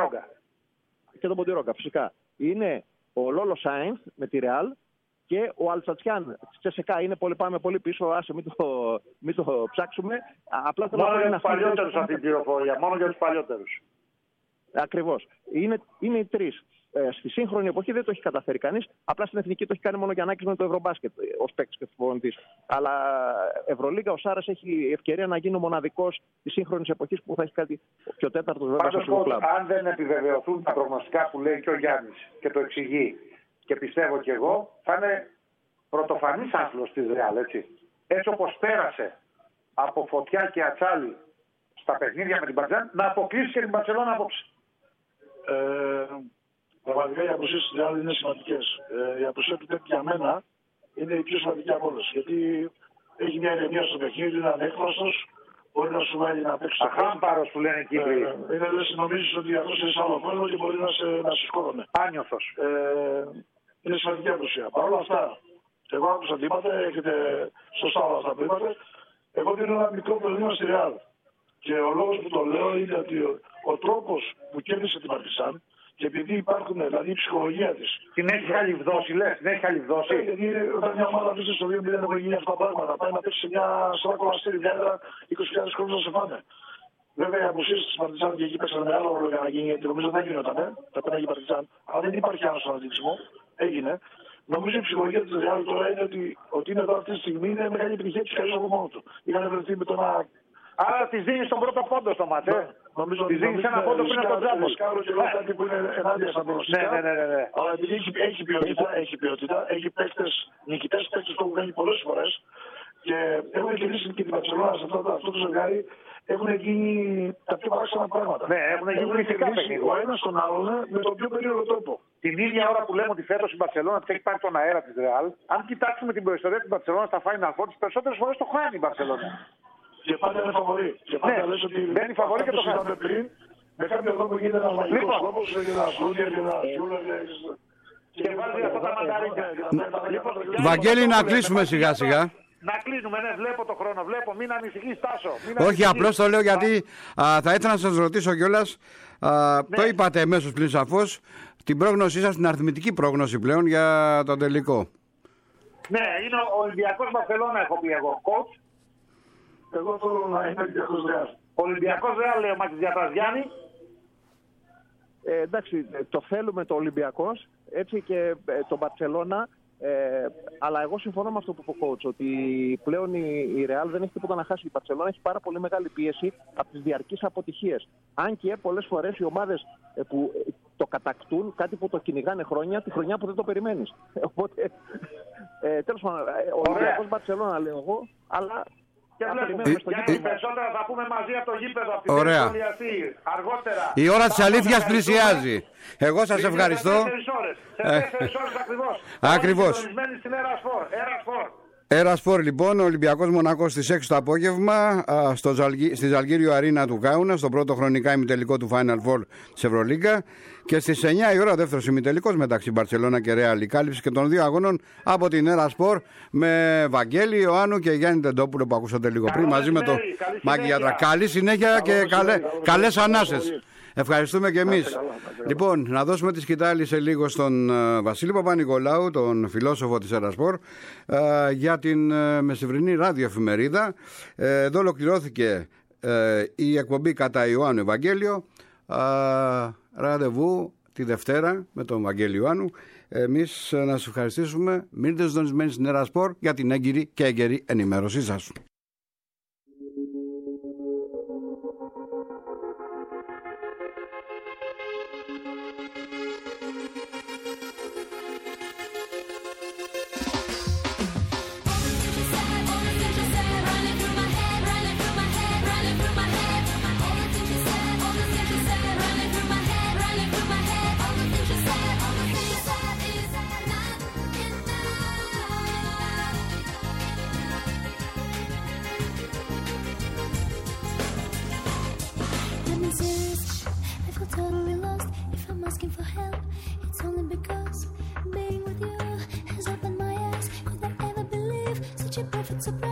Speaker 6: Και τον Ποντιρόγκα, φυσικά. Είναι ο Λόλο Σάινθ με τη Ρεάλ. Και ο Αλτσατσιάν Τσεσεκά είναι πολύ, πάμε πολύ πίσω, άσε μην το ψάξουμε. Απλά
Speaker 4: μόνο για τους παλιότερους αυτή την πληροφορία, μόνο για τους παλιότερους.
Speaker 6: Ακριβώς. Είναι οι τρεις. Στη σύγχρονη εποχή δεν το έχει καταφέρει κανείς. Απλά στην εθνική το έχει κάνει μόνο Γιαννάκης με το Ευρωμπάσκετ ως παίκτης και προπονητής. Αλλά Ευρωλίγκα ο Σάρας έχει ευκαιρία να γίνει ο μοναδικός της σύγχρονης εποχής που θα έχει κάτι και ο τέταρτος βέβαια στο κλαμπ.
Speaker 4: Αν δεν επιβεβαιωθούν τα προγνωστικά που λέει και ο Γιάννης και το εξηγεί, και πιστεύω και εγώ, θα είναι πρωτοφανής άθλος της Ρεάλ, έτσι. Έτσι όπως πέρασε από Φωτιά και Ατσάλι στα παιχνίδια με την Παρτιζάν, να αποκλείσει και την Μπαρσελόνα απόψε.
Speaker 5: Πραγματικά οι απουσίες της Ρεάλ είναι σημαντικές. Η απουσία του Ντεκ για μένα είναι η πιο σημαντική από όλες. Γιατί έχει μια ηρεμία στο παιχνίδι, είναι ανέκφραστος, μπορεί να σου βάλει να παίξει.
Speaker 4: Αχάμπαρος που λένε εκεί.
Speaker 5: Είναι λες νομίζεις ότι αυτός είναι σε άλλο κόσμο και μπορεί να σε σκόρωνε.
Speaker 4: Άνιωθος.
Speaker 5: Είναι σημαντική απουσία. Παρ' όλα αυτά, εγώ άκουσα τι είπατε, έχετε σωστά όλα αυτά που είπατε. Εγώ δίνω ένα μικρό πρόβλημα στη Ρεάλ. Και ο λόγος που το λέω είναι ότι ο τρόπος που κέρδισε την Παρτιζάν και επειδή υπάρχουν, δηλαδή η ψυχολογία της.
Speaker 4: Την έχει χαλιβδώσει, λες, την έχει χαλιβδώσει.
Speaker 5: Γιατί όταν μια ομάδα βρίσκεται στο 2-0 έχουν γίνει αυτά τα πράγματα, πάει να παίξει σε ένα κομμαστήρι, μια έδρα 20.000 κόσμους να σε φάνε. Βέβαια οι απουσίες της Παρτιζάν και εκεί πέσανε με άλλο ρόλο για να γίνει, γιατί νομίζω δεν γινόταν, θα πέναγε η Παρτιζάν. Αλλά δεν υπάρχει άλλο στον αντίξιμο, έγινε. Νομίζω η ψυχολογία της Ρεάλ τώρα είναι ότι είναι εδώ αυτή τη στιγμή, είναι μεγάλη επιτυχία της καλής από μόνο του. Είχαν βρεθεί με το να.
Speaker 4: Άρα τη δίνει τον πρώτο πόντο στο μάτσο.
Speaker 5: Νομίζω
Speaker 4: ότι δίνει ένα πόντο πριν από τον Τζάμπολ.
Speaker 5: Σκάρω και λέω κάτι που είναι ενάντια στα προγνωστικά.
Speaker 4: Ναι.
Speaker 5: Αλλά επειδή έχει ποιότητα, έχει παίκτες, νικητές παίκτες που έχουν κάνει πολλές φορές και έχουν κερδίσει και την Μπαρσελόνα σε αυτό το ζευγάρι. έχουν γίνει τα πιο παράξενα πράγματα.
Speaker 4: Ναι, έχουν γίνει μυστικά παιχνίδια.
Speaker 5: Ο ένας τον άλλον με τον πιο περίεργο τρόπο.
Speaker 4: Την ίδια ώρα που λέμε ότι φέτος η Μπαρσελόνα έχει πάρει τον αέρα της Ρεάλ, αν κοιτάξουμε την προϊστορία της Μπαρσελόνα στα Final Four, τις περισσότερες φορές το χάνει η Μπαρσελόνα.
Speaker 5: Και πάντα είναι φαβορή. Και πάντα λες ότι
Speaker 4: δεν είναι φαβορή και το χάνει.
Speaker 5: Πριν, με κάποιο τρόπο γίνεται ένας μαγικός τρόπος και ένα σούτερ και ένα σιούλερ.
Speaker 4: Και βάζει αυτά τα μανταρίνια.
Speaker 3: Βαγγέλη, να κλείσουμε σιγά σιγά.
Speaker 4: Να κλείνουμε, ναι, βλέπω το χρόνο, μην ανησυχείς, Τάσο.
Speaker 3: Όχι, απλώς το λέω γιατί θα ήθελα να σας ρωτήσω κιόλας, το είπατε εμέσως πλην σαφώς, την πρόγνωσή σας, την αριθμητική πρόγνωση πλέον για τον τελικό.
Speaker 4: Ναι, είναι ο Ολυμπιακός Μπαρσελόνα, έχω πει εγώ. Coach.
Speaker 5: Εγώ θέλω να είναι Ολυμπιακός Ρεάλ.
Speaker 4: Ολυμπιακός Ρεάλ, λέει ο Μάκης Διατραζιάννη.
Speaker 6: Εντάξει, το θέλουμε το Ολυμπιακός, έτσι και το Μπαρσελόνα. Αλλά εγώ συμφωνώ με αυτό που είπε ο coach, ότι πλέον η Real δεν έχει τίποτα να χάσει. Η Μπαρσελόνα έχει πάρα πολύ μεγάλη πίεση από τις διαρκείς αποτυχίες. Αν και πολλές φορές οι ομάδες που το κατακτούν, κάτι που το κυνηγάνε χρόνια, τη χρονιά που δεν το περιμένεις. Οπότε, τέλος πάντων, ο Ολυμπιακός Μπαρσελόνα λέω εγώ, αλλά.
Speaker 4: Και περισσότερα θα πούμε μαζί από το γήπεδο, από την
Speaker 3: Ωραία. Αργότερα. Η ώρα της αλήθειας πλησιάζει. Εγώ σας ευχαριστώ.
Speaker 4: Σε 4 ώρες ακριβώς.
Speaker 3: Ακριβώς.
Speaker 4: Στην Ερασπορ.
Speaker 3: Ερασπορ λοιπόν, ο Ολυμπιακός Μονακός στις 6 το απόγευμα στη Ζαλγκύριο Αρίνα του Κάουνα, στο πρώτο χρονικά ημιτελικό του Final Four της Ευρωλίγκα, και στις 9 η ώρα ο δεύτερος ημιτελικός μεταξύ Μπαρσελόνα και Ρεάλ. Η κάλυψη και των δύο αγώνων από την Ερασπορ με Βαγγέλη Ιωάννου και Γιάννη Τεντόπουλο που ακούσατε λίγο πριν μαζί με τον Μάκη Γιατρά. Καλή συνέχεια και καλές ανάσες. Ευχαριστούμε και εμείς. Λοιπόν, να δώσουμε τη σκητάλη σε λίγο στον Βασίλη Παπα-Νικολάου, τον φιλόσοφο της Ερασπορ, για την μεσημβρινή ραδιοεφημερίδα. Εδώ ολοκληρώθηκε η εκπομπή κατά Ιωάννου Ευαγγέλιο. Ραντεβού τη Δευτέρα με τον Βαγγέλη Ιωάννου. Εμείς να σας ευχαριστήσουμε. Μείνετε συντονισμένοι στην Ερασπορ για την έγκυρη και έγκαιρη ενημέρωσή σας.
Speaker 7: Asking for help, it's only because being with you has opened my eyes. Could I ever believe such a perfect surprise?